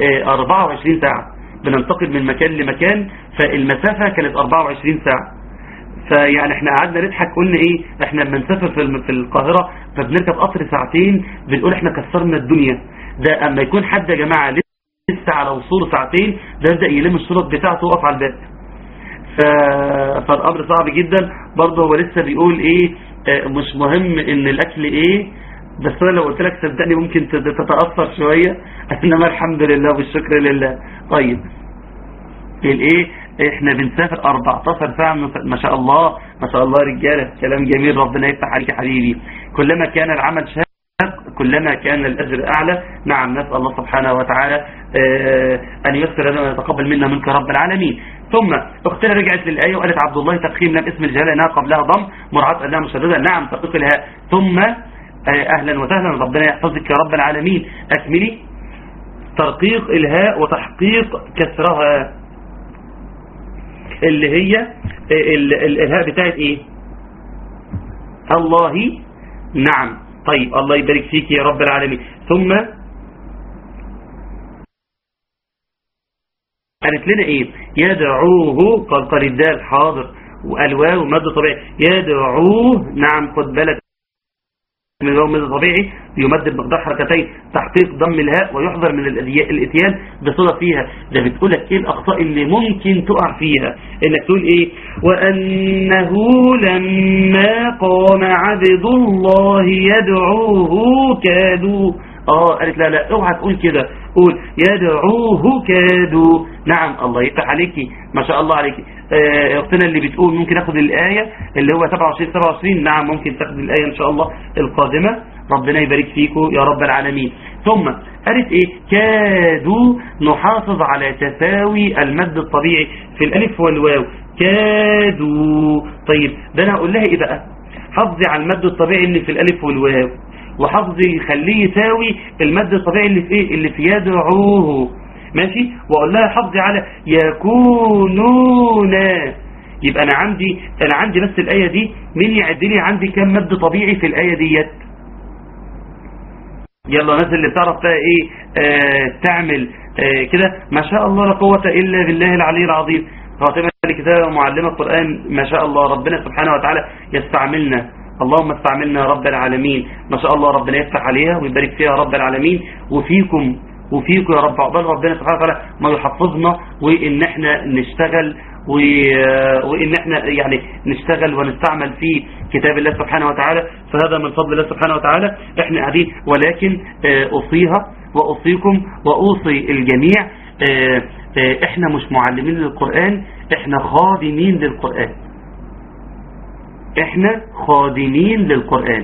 24 ساعة، بننتقل من مكان لمكان، فالمسافة كانت 24 ساعة. فيعني احنا قعدنا نضحك قلنا ايه؟ احنا لما نسافر في القاهرة فبنركب قطر 2 ساعة بنقول احنا كسرنا الدنيا. ده اما يكون حد يا جماعة لسه على وصول 2 ساعة ده يبدأ يلم الشنط بتاعته وقف على الباب. فالامر صعب جدا. برضه هو لسه بيقول ايه؟ مش مهم ان الاكل ايه، بس انا لو قلت لك صدقني ممكن تتأثر شوية، انما الحمد لله والشكر لله. طيب الايه؟ احنا بنسافر 14 ساعة ما شاء الله ما شاء الله رجالة، كلام جميل، ربنا يفتح عليك يا حبيبي. كلما كان العمل شاق كلما كان الأجر أعلى. نعم نسأل الله سبحانه وتعالى أن يسر لنا ويتقبل منا منك رب العالمين. ثم اختنا رجعت للآية وقالت عبد الله تفخيم لام اسم الجلالة انها قبلها ضم مراعاة انها مشددة. نعم ترقيق الهاء. ثم أهلا وسهلا، ربنا يحفظك يا رب العالمين. أكملي. ترقيق الهاء وتحقيق كسرها اللي هي الهاء بتاعت ايه؟ الله. نعم طيب الله يبارك فيك يا رب العالمين. ثم قالت لنا ايه؟ يدعوه قال الدال حاضر، والواو مد طبيعي. يدعوه. نعم خد بالك من الواو مد طبيعي يمد بمقدار حركتين تحقيق ضم الهاء ويحذر من الاتيان بصلة فيها. ده بتقولك ايه الاخطاء اللي ممكن تقع فيها، انك تقول ايه وانه لما قام عبد الله يدعوه كادوا. قالت لا اوعى تقول كده، قول يدعوه كادوا. نعم الله يفتح عليكي، ما شاء الله عليكي. اختنا اللي بتقول ممكن اخد الآية اللي هو 27. نعم ممكن تاخد الآية ان شاء الله القادمة، ربنا يبارك فيكم يا رب العالمين. ثم قالت ايه كادوا نحافظ على تساوي المد الطبيعي في الالف والواو كادوا. طيب ده انا هقول لها ايه بقى، حافظي على المد الطبيعي اللي في الالف والواو، وحافظي خليه يساوي المد الطبيعي اللي في ايه اللي في يدعوه، ماشي. واقول لها حافظي على يكونون. يبقى انا عندي بس الايه دي مين يعد لي عندي كام مد طبيعي في الايه ديت؟ يلا الناس اللي بتعرف بقى ايه تعمل كده ما شاء الله لا قوه الا بالله العلي العظيم. خاتمه الكتاب معلمه القران ما شاء الله، ربنا سبحانه وتعالى يستعملنا، اللهم استعملنا يا رب العالمين. ما شاء الله ربنا يفتح عليها ويبارك فيها يا رب العالمين، وفيكم يا رب. عقبال ربنا سبحانه وتعالى ما يحفظنا وان احنا نشتغل وان احنا يعني نشتغل ونستعمل في كتاب الله سبحانه وتعالى، فهذا من فضل الله سبحانه وتعالى. احنا قاعدين، ولكن اوصيها واوصيكم واوصي الجميع، احنا مش معلمين للقرآن، احنا خادمين للقرآن، احنا خادمين للقرآن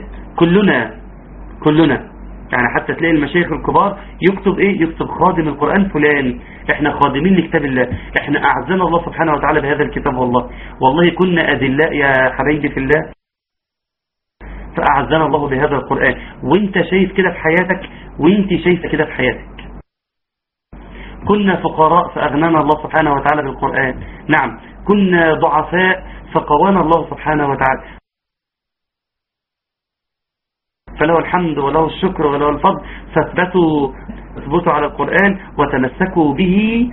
كلنا. يعني حتى تلاقي المشايخ الكبار يكتب ايه، يكتب خادم القرآن فلان. احنا خادمين لكتاب الله، احنا اعزنا الله سبحانه وتعالى بهذا الكتاب. والله كنا اذلاء يا حبايبي في الله، فاعزنا الله بهذا القرآن. وانت شايف كده في حياتك، وانت شايفه كده في حياتك. كنا فقراء فاغنانا الله سبحانه وتعالى بالقرآن. نعم كنا ضعفاء فقوانا الله سبحانه وتعالى. فله الحمد وله الشكر وله الفضل. فاثبتوا على القرآن وتمسكوا به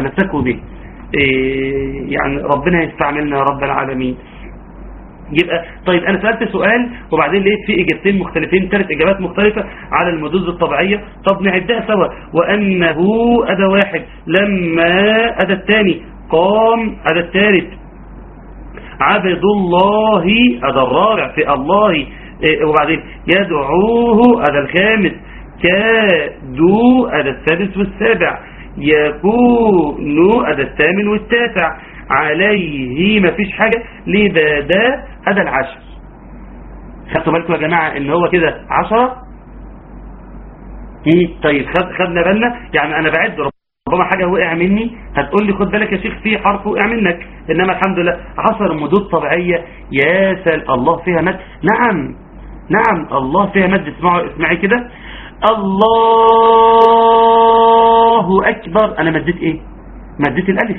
يعني ربنا يستعملنا يا رب العالمين. يبقى طيب انا سألت سؤال وبعدين لقيت فيه اجابتين مختلفين، 3 اجابات مختلفة على المدود الطبيعية. طب نعدها سوا. وانه ادى واحد، لما ادى الثاني، قام ادى الثالث، عبد الله ادى الرابع في الله، وبعدين يدعوه ادى الخامس، كادوا ادى السادس والسابع، يكون ادى الثامن والتاسع، عليه ما فيش حاجة، لبدا ادى العشر. خدتوا بالكم يا جماعة ان هو كده 10؟ طيب خدنا بالنا. يعني انا بعد ربما حاجة وقع مني هتقول لي خد بالك يا شيخ في حرف وقع منك، انما الحمد لله 10 مدود طبيعية. يا سل الله فيها مد. نعم الله فيها مد. اسمعي كده، الله اكبر. انا مديت ايه؟ مديت الالف.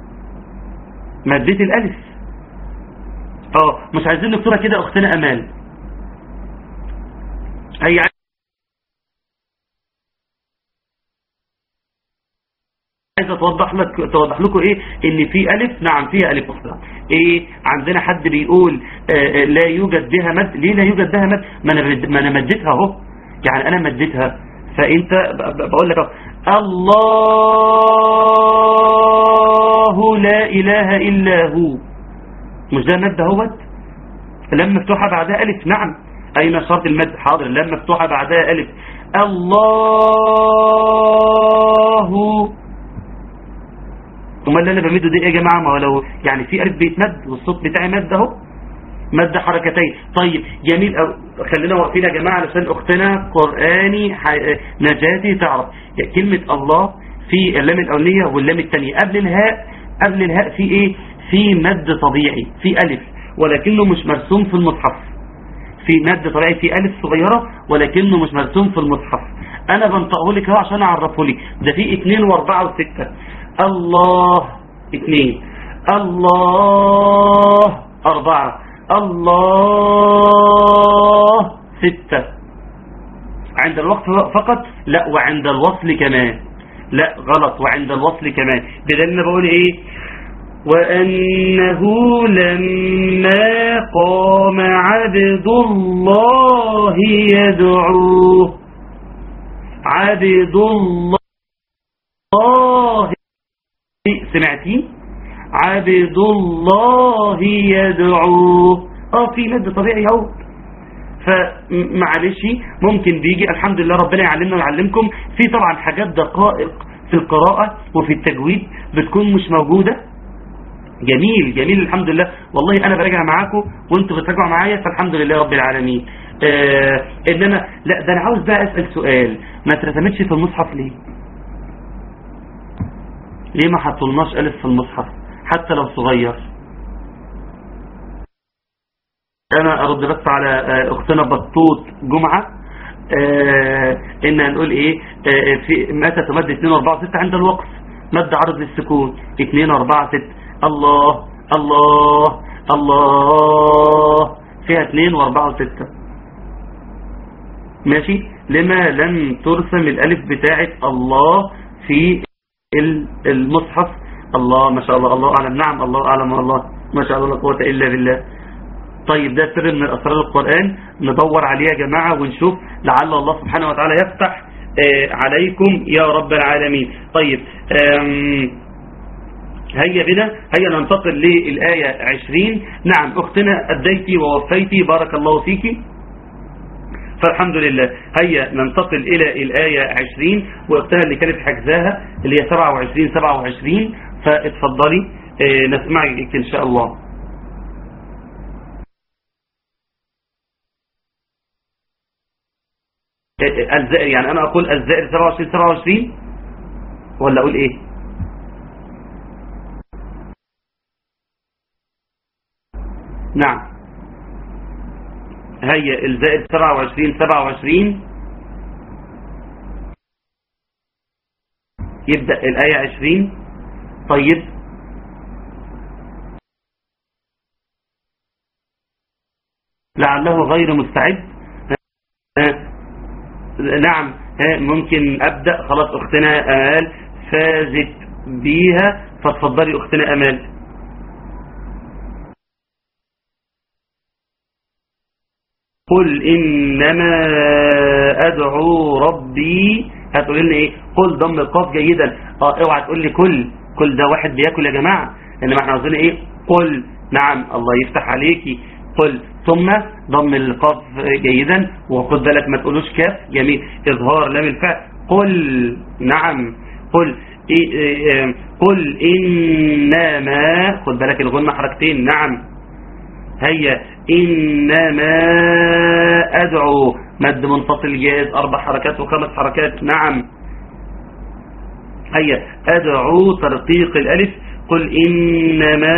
مش عايزين نكتبها كده اختنا امال. هي عايزه توضح لكم ايه ان في الف. نعم فيها الف اختها. ايه عندنا حد بيقول لا يوجد بها مد. ليه لا يوجد بها مد؟ ما انا مديتها اهو. يعني انا مديتها، فانت بقول لك الله لا اله الا هو، مش ده مد اهوت؟ لما مفتوحه بعدها الف. نعم اين شرط المد؟ حاضر، لما مفتوحه بعدها الف. الله. امال اللي انا بمده دي ايه يا جماعه؟ ما هو لو يعني في الف بيتمد والصوت بتاعي مد اهو، مد حركتين. طيب جميل أوي. خلينا واقفين يا جماعه علشان اختنا قراني نجاتي تعرف كلمه الله في اللام الاوليه واللام الثانيه قبل الهاء في ايه؟ في مد طبيعي، في الف ولكنه مش مرسوم في المصحف. في مد طبيعي في الف صغيره ولكنه مش مرسوم في المصحف. انا بنطقه لك اهو عشان اعرفه لك. ده في 2 و4 و6. الله 2، الله 4، الله 6. عند الوقف فقط؟ لا، وعند الوصل كمان. لا غلط، وعند الوصل كمان. بدل انا بقول ايه؟ وأنه لما قام عبد الله يدعوه. عبد الله، سمعتي؟ عبد الله يدعوه. في مد طبيعي اهو. فمعلش ممكن بيجي، الحمد لله ربنا يعلمنا ويعلمكم. في طبعا حاجات دقائق في القراءة وفي التجويد بتكون مش موجودة. جميل جميل الحمد لله. والله انا براجع معاكم وانتوا بتراجعوا معايا، فالحمد لله رب العالمين. انما لا، ده انا عاوز بقى اسال سؤال، ما اترسمتش في المصحف ليه؟ ليه ما حطولناش الف في المصحف حتى لو صغير؟ انا ارد بس على اختنا بطوط جمعة، ان هنقول ايه في متى تمد 2 و4 و6 عند الوقف، مد عرض للسكون 2 و4 6. الله الله الله، فيها 2 و4 و6. ماشي. لما لم ترسم الالف بتاعت الله في المصحف؟ الله ما شاء الله، الله اعلم. نعم الله اعلم، والله ما شاء الله لا قوه الا بالله. طيب ده سر من اسرار القرآن، ندور عليه يا جماعة ونشوف، لعل الله سبحانه وتعالى يفتح عليكم يا رب العالمين. طيب هيا بنا، هيا ننتقل للآية 20. نعم أختنا أديتي ووفيتي، بارك الله فيك، فالحمد لله. هيا ننتقل إلى الآية 20، وأختها اللي كانت حجزاها اللي هي 27 فاتفضلي نسمعك إن شاء الله. الزائر، يعني أنا أقول الزائر 27 ولا أقول إيه؟ نعم هيا الزائر 27 يبدأ الآية 20. طيب لعله غير مستعد. نعم ممكن أبدأ. خلاص أختنا أمال فازت بيها، فتفضلي أختنا أمال. قل إنما أدعو ربي. هتقول لنا إيه؟ قل ضم القاف جيدا. اوعى تقول لي كل ده واحد بياكل يا جماعة، إنما احنا عاوزين إيه؟ قل. نعم الله يفتح عليكي. قل ثم ضم القاف جيدا، وخد بالك ما تقولوش كاف. جميل. إظهار لام الفعل. قل. نعم قل قل إنما، خد بالك الغنة حركتين. نعم هيا إنما أدعو، مد منفصل جائز 4 حركات و5 حركات. نعم هيا أدعو ترقيق الألف. قل إنما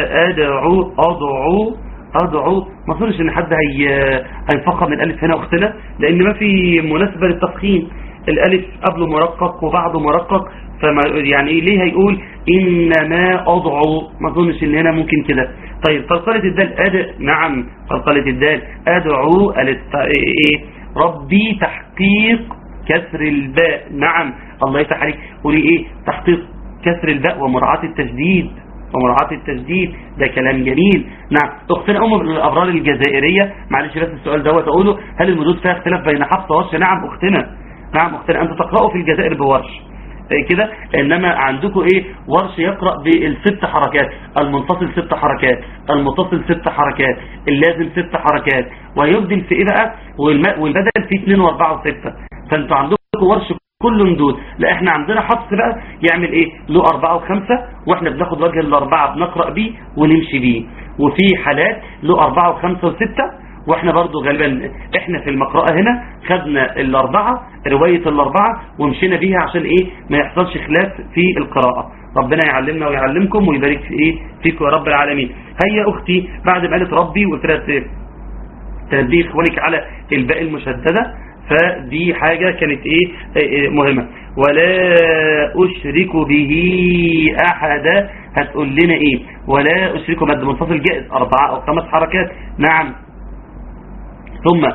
أدعو. ما اظنش ان حد هيفخم الالف هنا اختنا، لان ما في مناسبة للتفخيم. الالف قبله مرقق وبعده مرقق، فما يعني ليه هيقول انما ادعو؟ ما اظنش ان هنا ممكن كده. طيب قلقلة الدال نعم قلقلة الدال ادعو ايه ربي تحقيق كسر الباء. نعم الله يفتح عليك. قولي ايه؟ تحقيق كسر الباء ومراعاة التجديد. ده كلام جميل. نعم اختنا ام الابرار الجزائرية، معلش بس السؤال دوت اقوله، هل المدود فيها اختلاف بين حفص وورش؟ نعم اختنا انتوا تقرأوا في الجزائر بورش كده، انما عندكم ايه؟ ورش يقرأ بال6 حركات، المنفصل 6 حركات، المتصل 6 حركات، اللازم 6 حركات، ويبدل في ايه بقى؟ والبدل في 2 و4 و6. فانتوا عندكم ورش كل مدود. لا احنا عندنا حفص بقى يعمل ايه؟ له 4 و5، واحنا بناخد وجه ال4 بنقرأ بيه ونمشي بيه. وفي حالات له 4 و5 و6، واحنا برضو غالبا احنا في المقرأة هنا خدنا ال4 رواية ال4 ومشينا بيها عشان ايه؟ ما يحصلش خلاف في القراءة. ربنا يعلمنا ويعلمكم ويبارك في ايه فيكم يا رب العالمين. هيا اختي بعد ما قالت ربي وثلاث تنبيه اخوانك على الباء المشددة، فدي حاجة كانت ايه مهمة. ولا أشرك به أحدا، هتقول لنا ايه؟ ولا أشرك مد منفصل جائز 4 أو 5 حركات. نعم ثم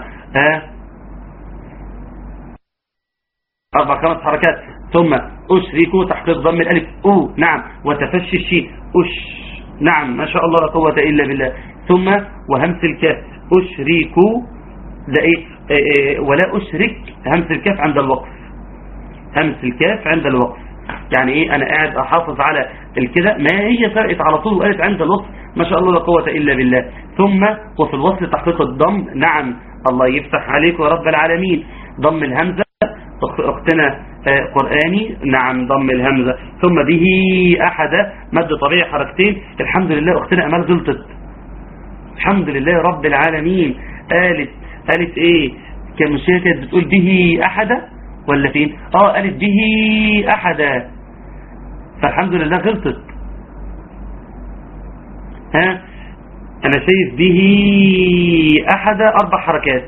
4 5 حركات. ثم أشرك تحقيق ضم الألف نعم وتفشي الشين نعم ما شاء الله لا قوة إلا بالله. ثم وهمس الكاف أشرك، ده إيه؟ ولا أشرك، همس الكاف عند الوقف، همس الكاف عند الوقف. يعني إيه؟ أنا قاعد أحافظ على الكده، ما هي فرقت على طول وقالت عند الوقف ما شاء الله لا قوة إلا بالله. ثم وفي الوصل تحقيق الضم، نعم الله يفتح عليك ورب العالمين، ضم الهمزة. أختنا قرآني، نعم ضم الهمزة. ثم به أحد مد طبيعي حركتين. الحمد لله أختنا أمال غلطت، الحمد لله رب العالمين. قالت إيه؟ كان مش هي كانت بتقول به أحد ولا فين؟ قالت به أحد، فالحمد لله غلطت. أنا شايف به أحد 4 حركات،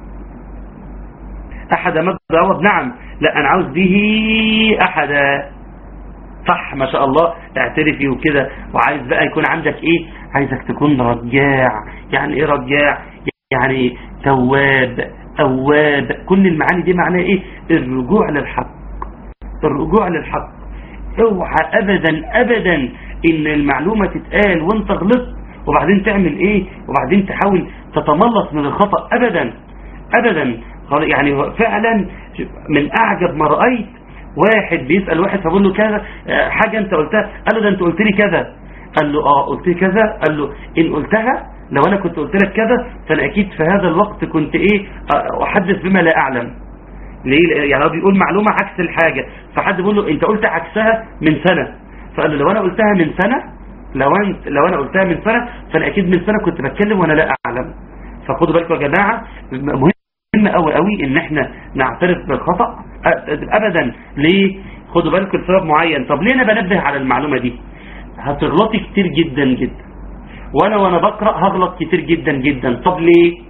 أحد مد عوض. نعم لا أنا عاوز به أحد، صح ما شاء الله، اعترفي وكده. وعايز بقى يكون عندك إيه؟ عايزك تكون رجاع. يعني إيه رجاع؟ يعني تواب، أواب، كل المعاني دي معناها إيه؟ الرجوع للحق، الرجوع للحق. اوعى أبدا أبدا إن المعلومة تتقال وانت غلطت وبعدين تعمل إيه؟ وبعدين تحاول تتملص من الخطأ، أبدا أبدا. يعني فعلا من أعجب ما رأيت واحد بيسأل واحد فبقول له كذا حاجة أنت قلتها، قال له ده أنت قلت لي كذا، قال له قلت لي كذا، قال له إن قلتها لو أنا كنت قلت لك كذا فأنا أكيد في هذا الوقت كنت إيه أحدث بما لا أعلم. ليه؟ يعني هو بيقول معلومة عكس الحاجة، فحد بيقول له أنت قلت عكسها من سنة، فقال له لو أنا قلتها من سنة، لو أنا قلتها من سنة فأنا أكيد من سنة كنت بتكلم وأنا لا أعلم. فخدوا بالكم يا جماعة، مهم قوي قوي ان احنا نعترف بالخطأ ابدا. ليه؟ خدوا بالكم لسبب معين. طب ليه انا بنبه على المعلومة دي؟ هتغلطي كتير جدا جدا، وانا بقرأ هغلط كتير جدا جدا. طب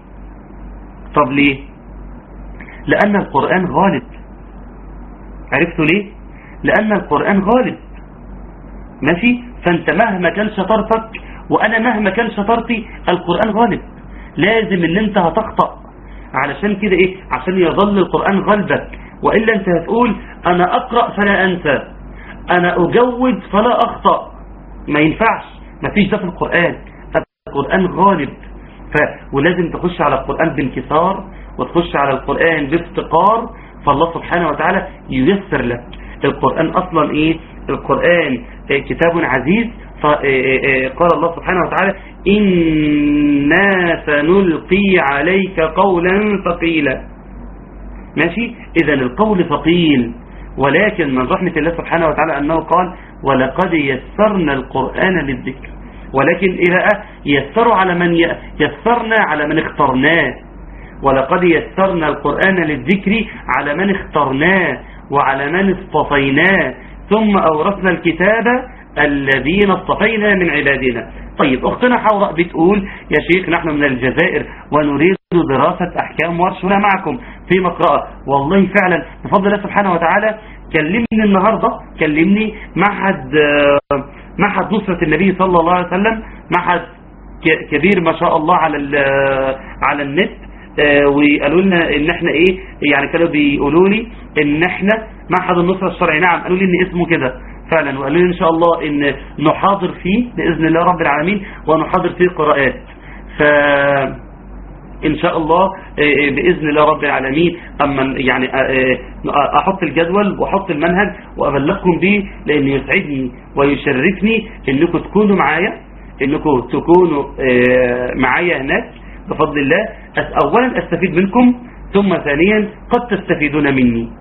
ليه؟ لان القرآن غالب. عرفتوا ليه؟ لان القرآن غالب، ماشي؟ فانت مهما كان شطارتك وانا مهما كان شطارتي القرآن غالب، لازم ان انت هتخطأ. علشان كده ايه؟ عشان يظل القرآن غلبك، وإلا انت هتقول انا اقرأ فلا انسى، انا اجود فلا اخطأ، ما ينفعش، ما فيش ده في القرآن. القرآن غالب، ولازم تخش على القرآن بانكسار وتخش على القرآن بافتقار، فالله سبحانه وتعالى ييسر لك. القرآن اصلا ايه؟ القرآن كتاب عزيز. قال الله سبحانه وتعالى إنا سنلقي عليك قولا ثقيلا، ماشي؟ إذا القول ثقيل، ولكن من رحمة الله سبحانه وتعالى أنه قال ولقد يسرنا القرآن للذكر. ولكن إيه بقى؟ يسرنا على من اخترناه، ولقد يسرنا القرآن للذكر على من اخترناه وعلى من اصطفيناه ثم أورثنا الكتاب الذين اصطفينا من عبادنا. طيب أختنا حوراء بتقول يا شيخ نحن من الجزائر ونريد دراسة أحكام ورشنا معكم في مقرأة. والله فعلا بفضل الله سبحانه وتعالى كلمني النهاردة، كلمني معهد نصرة النبي صلى الله عليه وسلم، معهد كبير ما شاء الله على النت، وقالوا لنا ان احنا ايه، يعني كانوا بيقولوا لي ان احنا معهد النصرة الشرعي. نعم قالوا لي ان اسمه كده فعلا، وقالوا لي ان شاء الله ان نحاضر فيه باذن الله رب العالمين، ونحاضر فيه قراءات. فان شاء الله باذن الله رب العالمين اما يعني احط الجدول واحط المنهج وابلغكم به، لانه يسعدني ويشرفني انكم تكونوا معايا هناك بفضل الله. اولا استفيد منكم، ثم ثانيا قد تستفيدون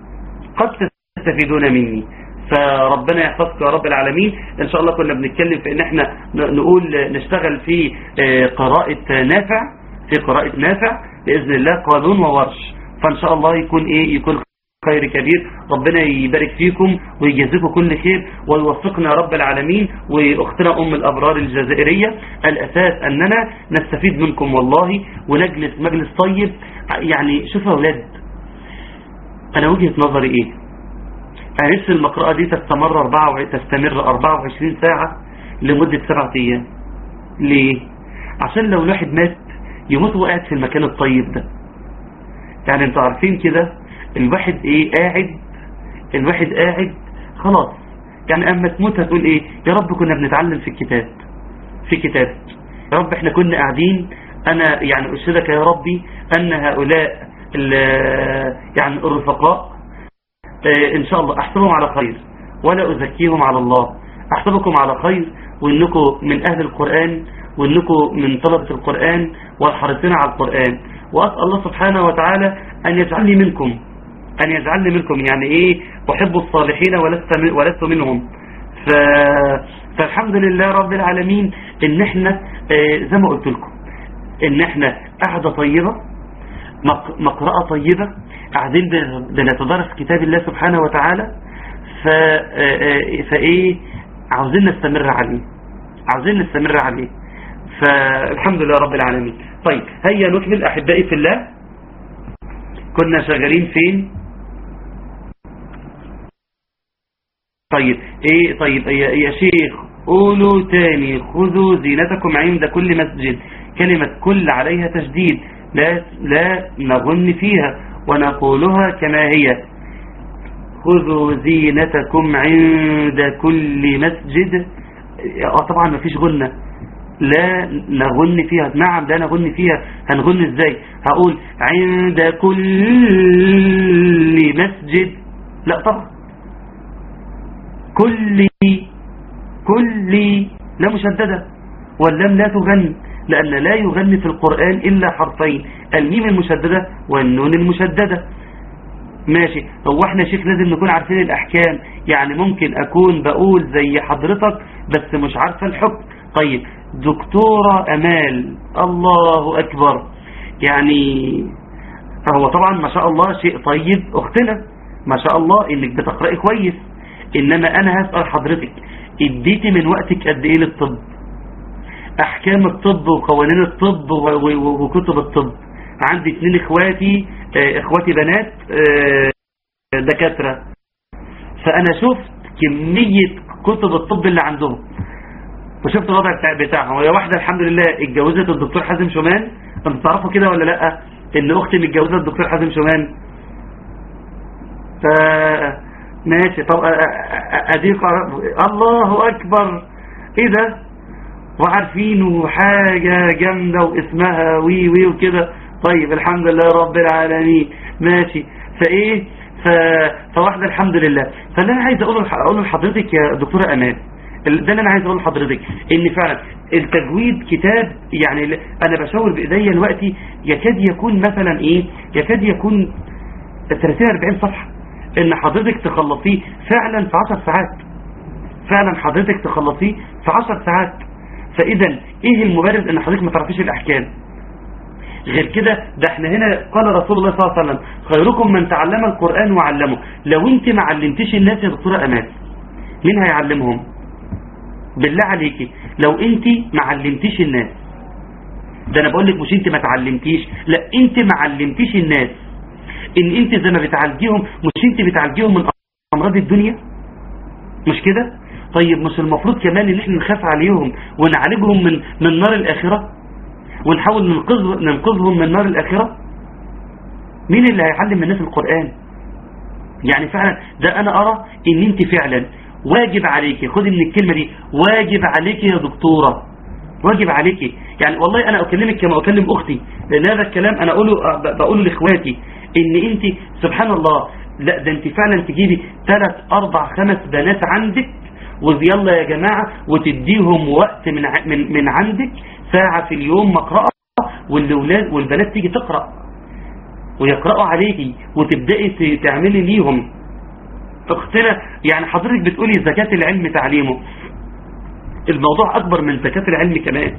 مني، فربنا يحفظك يا رب العالمين. ان شاء الله كنا بنتكلم في ان احنا نقول نشتغل في قراءة نافع باذن الله، قانون وورش، فان شاء الله يكون خير كبير. ربنا يبارك فيكم ويجازيكم كل خير ويوفقنا يا رب العالمين. واختنا ام الابرار الجزائرية، الاساس اننا نستفيد منكم والله، ونجلس مجلس طيب. يعني شوفوا يا اولاد، انا وجهة نظري ايه؟ انا نفس المقرأة دي تستمر 24 ساعة لمدة 7 ايام. ليه؟ عشان لو الواحد مات يموت وقاعد في المكان الطيب ده. يعني انتوا عارفين كده، الواحد قاعد خلاص، يعني اما تموت هتقول ايه؟ يا رب كنا بنتعلم في كتاب يا رب احنا كنا قاعدين. انا يعني اشهدك يا ربي ان هؤلاء يعني الرفقاء ان شاء الله احسبهم على خير ولا ازكيهم على الله، احسبكم على خير، وانكم من اهل القرآن، وانكم من طلبة القرآن والحريصين على القرآن. واسأل الله سبحانه وتعالى ان يجعلني منكم، يعني ايه، احب الصالحين ولست منهم. فالحمد لله رب العالمين ان احنا زي ما قلت لكم ان احنا قعدة طيبة، مقرأة طيبة، قاعدين بنتدرس كتاب الله سبحانه وتعالى. فايه عاوزين نستمر عليه، فالحمد لله رب العالمين. طيب هيا نكمل احبائي في الله. كنا شغالين فين؟ طيب يا شيخ قولوا تاني. خذوا زينتكم عند كل مسجد، كلمة كل عليها تشديد، لا نغن فيها ونقولها كما هي. خذوا زينتكم عند كل مسجد. طبعا ما فيش غنة، لا نغن فيها. نعم لا نغن فيها. هنغن ازاي؟ هقول عند كل مسجد، لا طبعا. كل لا مشددة، واللام لا تغن، لأن لا يغن في القرآن إلا حرفين، الميم المشددة والنون المشددة. ماشي. هو احنا شيخ لازم نكون عارفين الأحكام، يعني ممكن أكون بقول زي حضرتك بس مش عارفة الحكم. طيب دكتورة أمال، الله أكبر، يعني هو طبعا ما شاء الله شيء طيب أختنا، ما شاء الله إنك بتقرأي كويس. إنما أنا هسأل حضرتك، اديتي من وقتك قد إيه للطب؟ أحكام الطب وقوانين الطب وكتب الطب. عندي 2 إخواتي بنات دكاترة، فأنا شفت كمية كتب الطب اللي عندهم، وشفت الوضع بتاعهم. وهي واحدة الحمد لله اتجوزت الدكتور حازم شومان. انتوا تعرفوا كده ولا لأ إن أختي متجوزة الدكتور حازم شومان؟ ماشي. طب أديك الله أكبر، إيه ده؟ وعارفينه حاجة جامدة واسمها وي وكده. طيب الحمد لله رب العالمين. ماشي. فإيه فواحدة الحمد لله. فاللي أنا عايز أقوله لحضرتك يا دكتورة أمان، ده اللي أنا عايز أقوله لحضرتك، إن فعلا التجويد كتاب، يعني أنا بشاور بإيديا دلوقتي يكاد يكون مثلا إيه، يكاد يكون 30-40 صفحة، إن حضرتك تخلصيه فعلا في 10 ساعات، فعلا حضرتك تخلصيه في 10 ساعات. فإذا إيه المبرر إن حضرتك ما تعرفيش الأحكام؟ غير كده، ده احنا هنا قال رسول الله صلى الله عليه وسلم خيركم من تعلم القرآن وعلمه. لو انت ما علمتيش الناس يا دكتورة أمان، مين هيعلمهم؟ بالله عليكي لو انت ما علمتيش الناس، ده انا بقول لك مش انت ما تعلمتيش، لا انت ما علمتيش الناس ان انت زي ما بتعالجيهم، مش انت بتعالجيهم من امراض الدنيا، مش كده؟ طيب مش المفروض كمان ان احنا نخاف عليهم ونعالجهم من نار الآخرة، ونحاول ننقذهم من نار الآخرة؟ مين اللي هيعلم الناس القرآن؟ يعني فعلا ده انا ارى ان انت فعلا واجب عليكي، خدي من الكلمة دي، واجب عليكي يا دكتورة، واجب عليكي. يعني والله انا اكلمك كما اكلم اختي، لان هذا الكلام انا بقوله لاخواتي، ان انت سبحان الله، لا ده انت فعلا تجيبي 3 4 5 بنات عندك ويلا يا جماعة وتديهم وقت من عندك ساعة في اليوم مقرأة، والولاد والبنات تيجي تقرأ ويقرأوا عليكي وتبدأي تعملي ليهم. اختنا يعني حضرتك بتقولي زكاة العلم تعليمه، الموضوع اكبر من زكاة العلم كمان.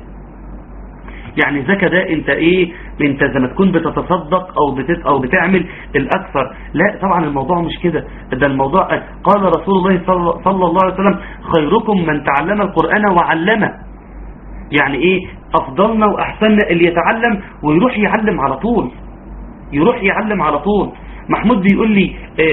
يعني زكاة ده انت ايه، انت زي ما تكون بتتصدق او بتعمل الاكثر، لا طبعا الموضوع مش كده. ده الموضوع قال رسول الله صلى الله عليه وسلم خيركم من تعلم القرآن وعلمه. يعني ايه افضلنا واحسننا اللي يتعلم ويروح يعلم على طول، يروح يعلم على طول. محمود بيقول لي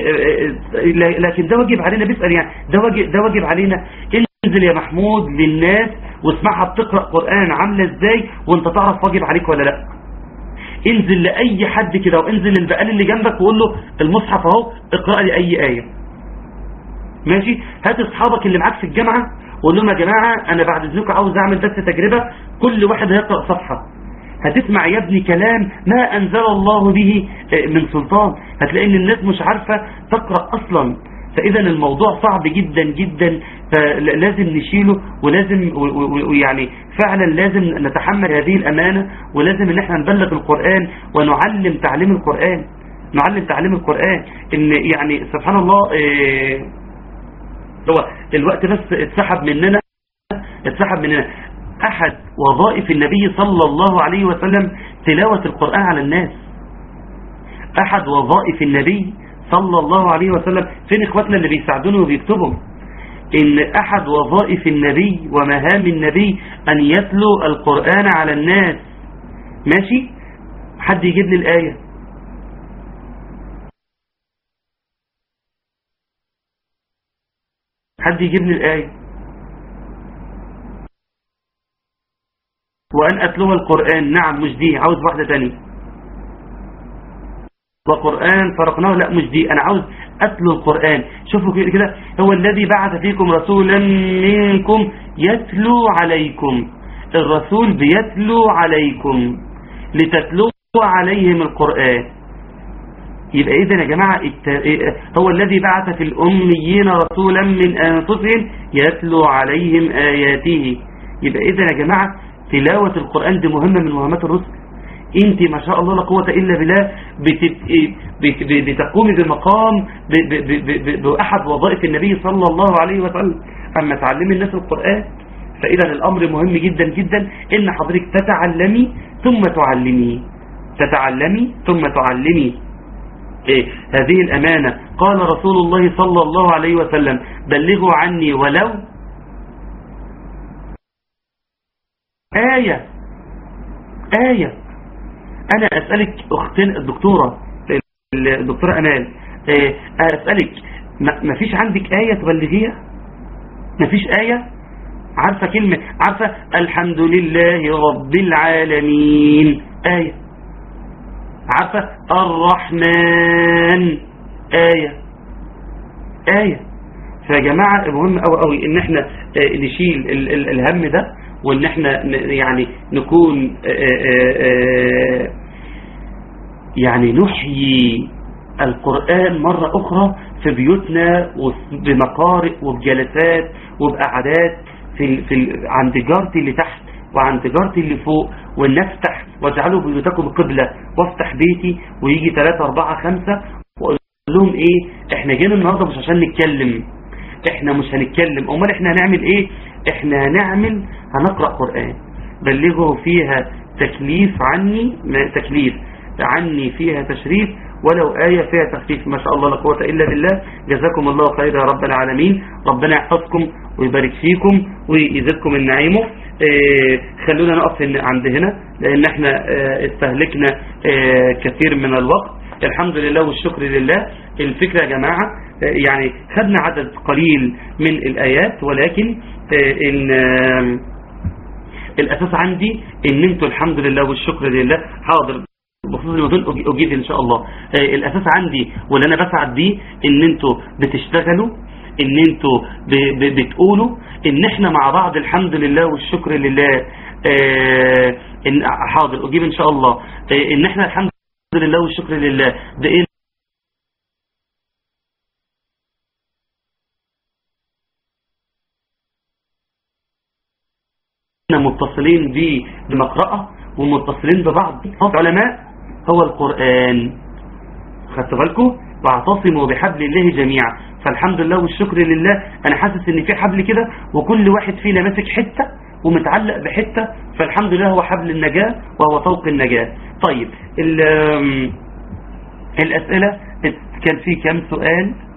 لكن ده واجب علينا، بيسأل يعني ده واجب علينا. انزل يا محمود للناس واسمعها بتقرأ قرآن عاملة ازاي وانت تعرف واجب عليك ولا لا. انزل لأي حد كده، وانزل للبقال اللي جنبك وقول له المصحف اهو اقرأ لي اي آية. ماشي. هات اصحابك اللي معاك في الجامعة وقول لهم يا جماعة انا بعد اذنكم عاوز اعمل بس تجربة، كل واحد هيقرأ صفحة، هتسمع يا ابني كلام ما انزل الله به من سلطان. هتلاقي ان الناس مش عارفة تقرأ اصلا. فاذا الموضوع صعب جدا جدا، فلازم نشيله، ولازم ويعني فعلا لازم نتحمل هذه الامانة، ولازم ان احنا نبلغ القرآن ونعلم تعليم القرآن، نعلم تعليم القرآن. ان يعني سبحان الله هو الوقت بس اتسحب مننا. احد وظائف النبي صلى الله عليه وسلم تلاوة القرآن على الناس. احد وظائف النبي صلى الله عليه وسلم، فين اخواتنا اللي بيساعدوني وبيكتبوا؟ ان احد وظائف النبي ومهام النبي ان يتلو القرآن على الناس. ماشي. حد يجيب لي الآية. حد يجيب لي الآية. وأن أتلوها القرآن. نعم مش دي، عاوز واحدة تانية. وقرآن فرقناه. لا مش دي، أنا عاوز أتلو القرآن. شوفوا كده، هو الذي بعث فيكم رسولا منكم يتلو عليكم. الرسول بيتلو عليكم لتتلو عليهم القرآن. يبقى إذن يا جماعة هو الذي بعث في الأميين رسولا من أنفسهم يتلو عليهم آياته. يبقى إذن يا جماعة تلاوة القرآن دي مهمة من مهمات الرسل. انت ما شاء الله لا قوة إلا بالله بتقومي بمقام بأحد وظائف النبي صلى الله عليه وسلم، أما تعلمي الناس القرآن. فإذا الأمر مهم جدا جدا إن حضرتك تتعلمي ثم تعلمي، تتعلمي ثم تعلمي. هذه الأمانة. قال رسول الله صلى الله عليه وسلم بلغوا عني ولو آية. أنا أسألك أختنا الدكتورة أمال، أسألك ما فيش عندك آية تبلغيها؟ ما فيش آية؟ عارفة كلمة، عارفة الحمد لله رب العالمين آية، عارفة الرحمن آية. فيا جماعة مهم قوي ان احنا نشيل الهم ده، وان احنا يعني نكون يعني نحيي القرآن مرة اخرى في بيوتنا وبمقارئ وبجلسات وبقعدات عند جارتي اللي تحت وعند جارتي اللي فوق، ونفتح واجعلوا بيوتكم قبلة، وافتح بيتي ويجي 3 4 5 واقول لهم ايه، احنا جينا النهاردة مش عشان نتكلم، احنا مش هنتكلم، امال احنا هنعمل ايه؟ احنا هنقرأ قرآن. بلغوا فيها تكليف عني فيها تشريف، ولو آية فيها تخفيف. ما شاء الله لا قوة إلا بالله. جزاكم الله خير يا رب العالمين. ربنا يحفظكم ويبارك فيكم ويزدكم من نعيمه. خلونا نقف عند هنا لأن احنا استهلكنا كثير من الوقت. الحمد لله والشكر لله. الفكرة يا جماعة يعني خدنا عدد قليل من الآيات، ولكن الأساس عندي ان انتوا الحمد لله والشكر لله. حاضر بخصوص الموضوع أجيب إن شاء الله. الأساس عندي واللي أنا بسعد بيه إن أنتوا بتشتغلوا، إن أنتوا بتقولوا إن إحنا مع بعض الحمد لله والشكر لله. إن حاضر أجيب إن شاء الله. إن إحنا الحمد لله والشكر لله بإن متصلين بمقرأة ومتصلين ببعض علماء هو القرآن. خدتوا بالكم؟ واعتصموا بحبل الله جميعا. فالحمد لله والشكر لله. أنا حاسس إن في حبل كده وكل واحد فينا ماسك حتة ومتعلق بحتة، فالحمد لله هو حبل النجاة وهو طوق النجاة. طيب الأسئلة كان في كم سؤال؟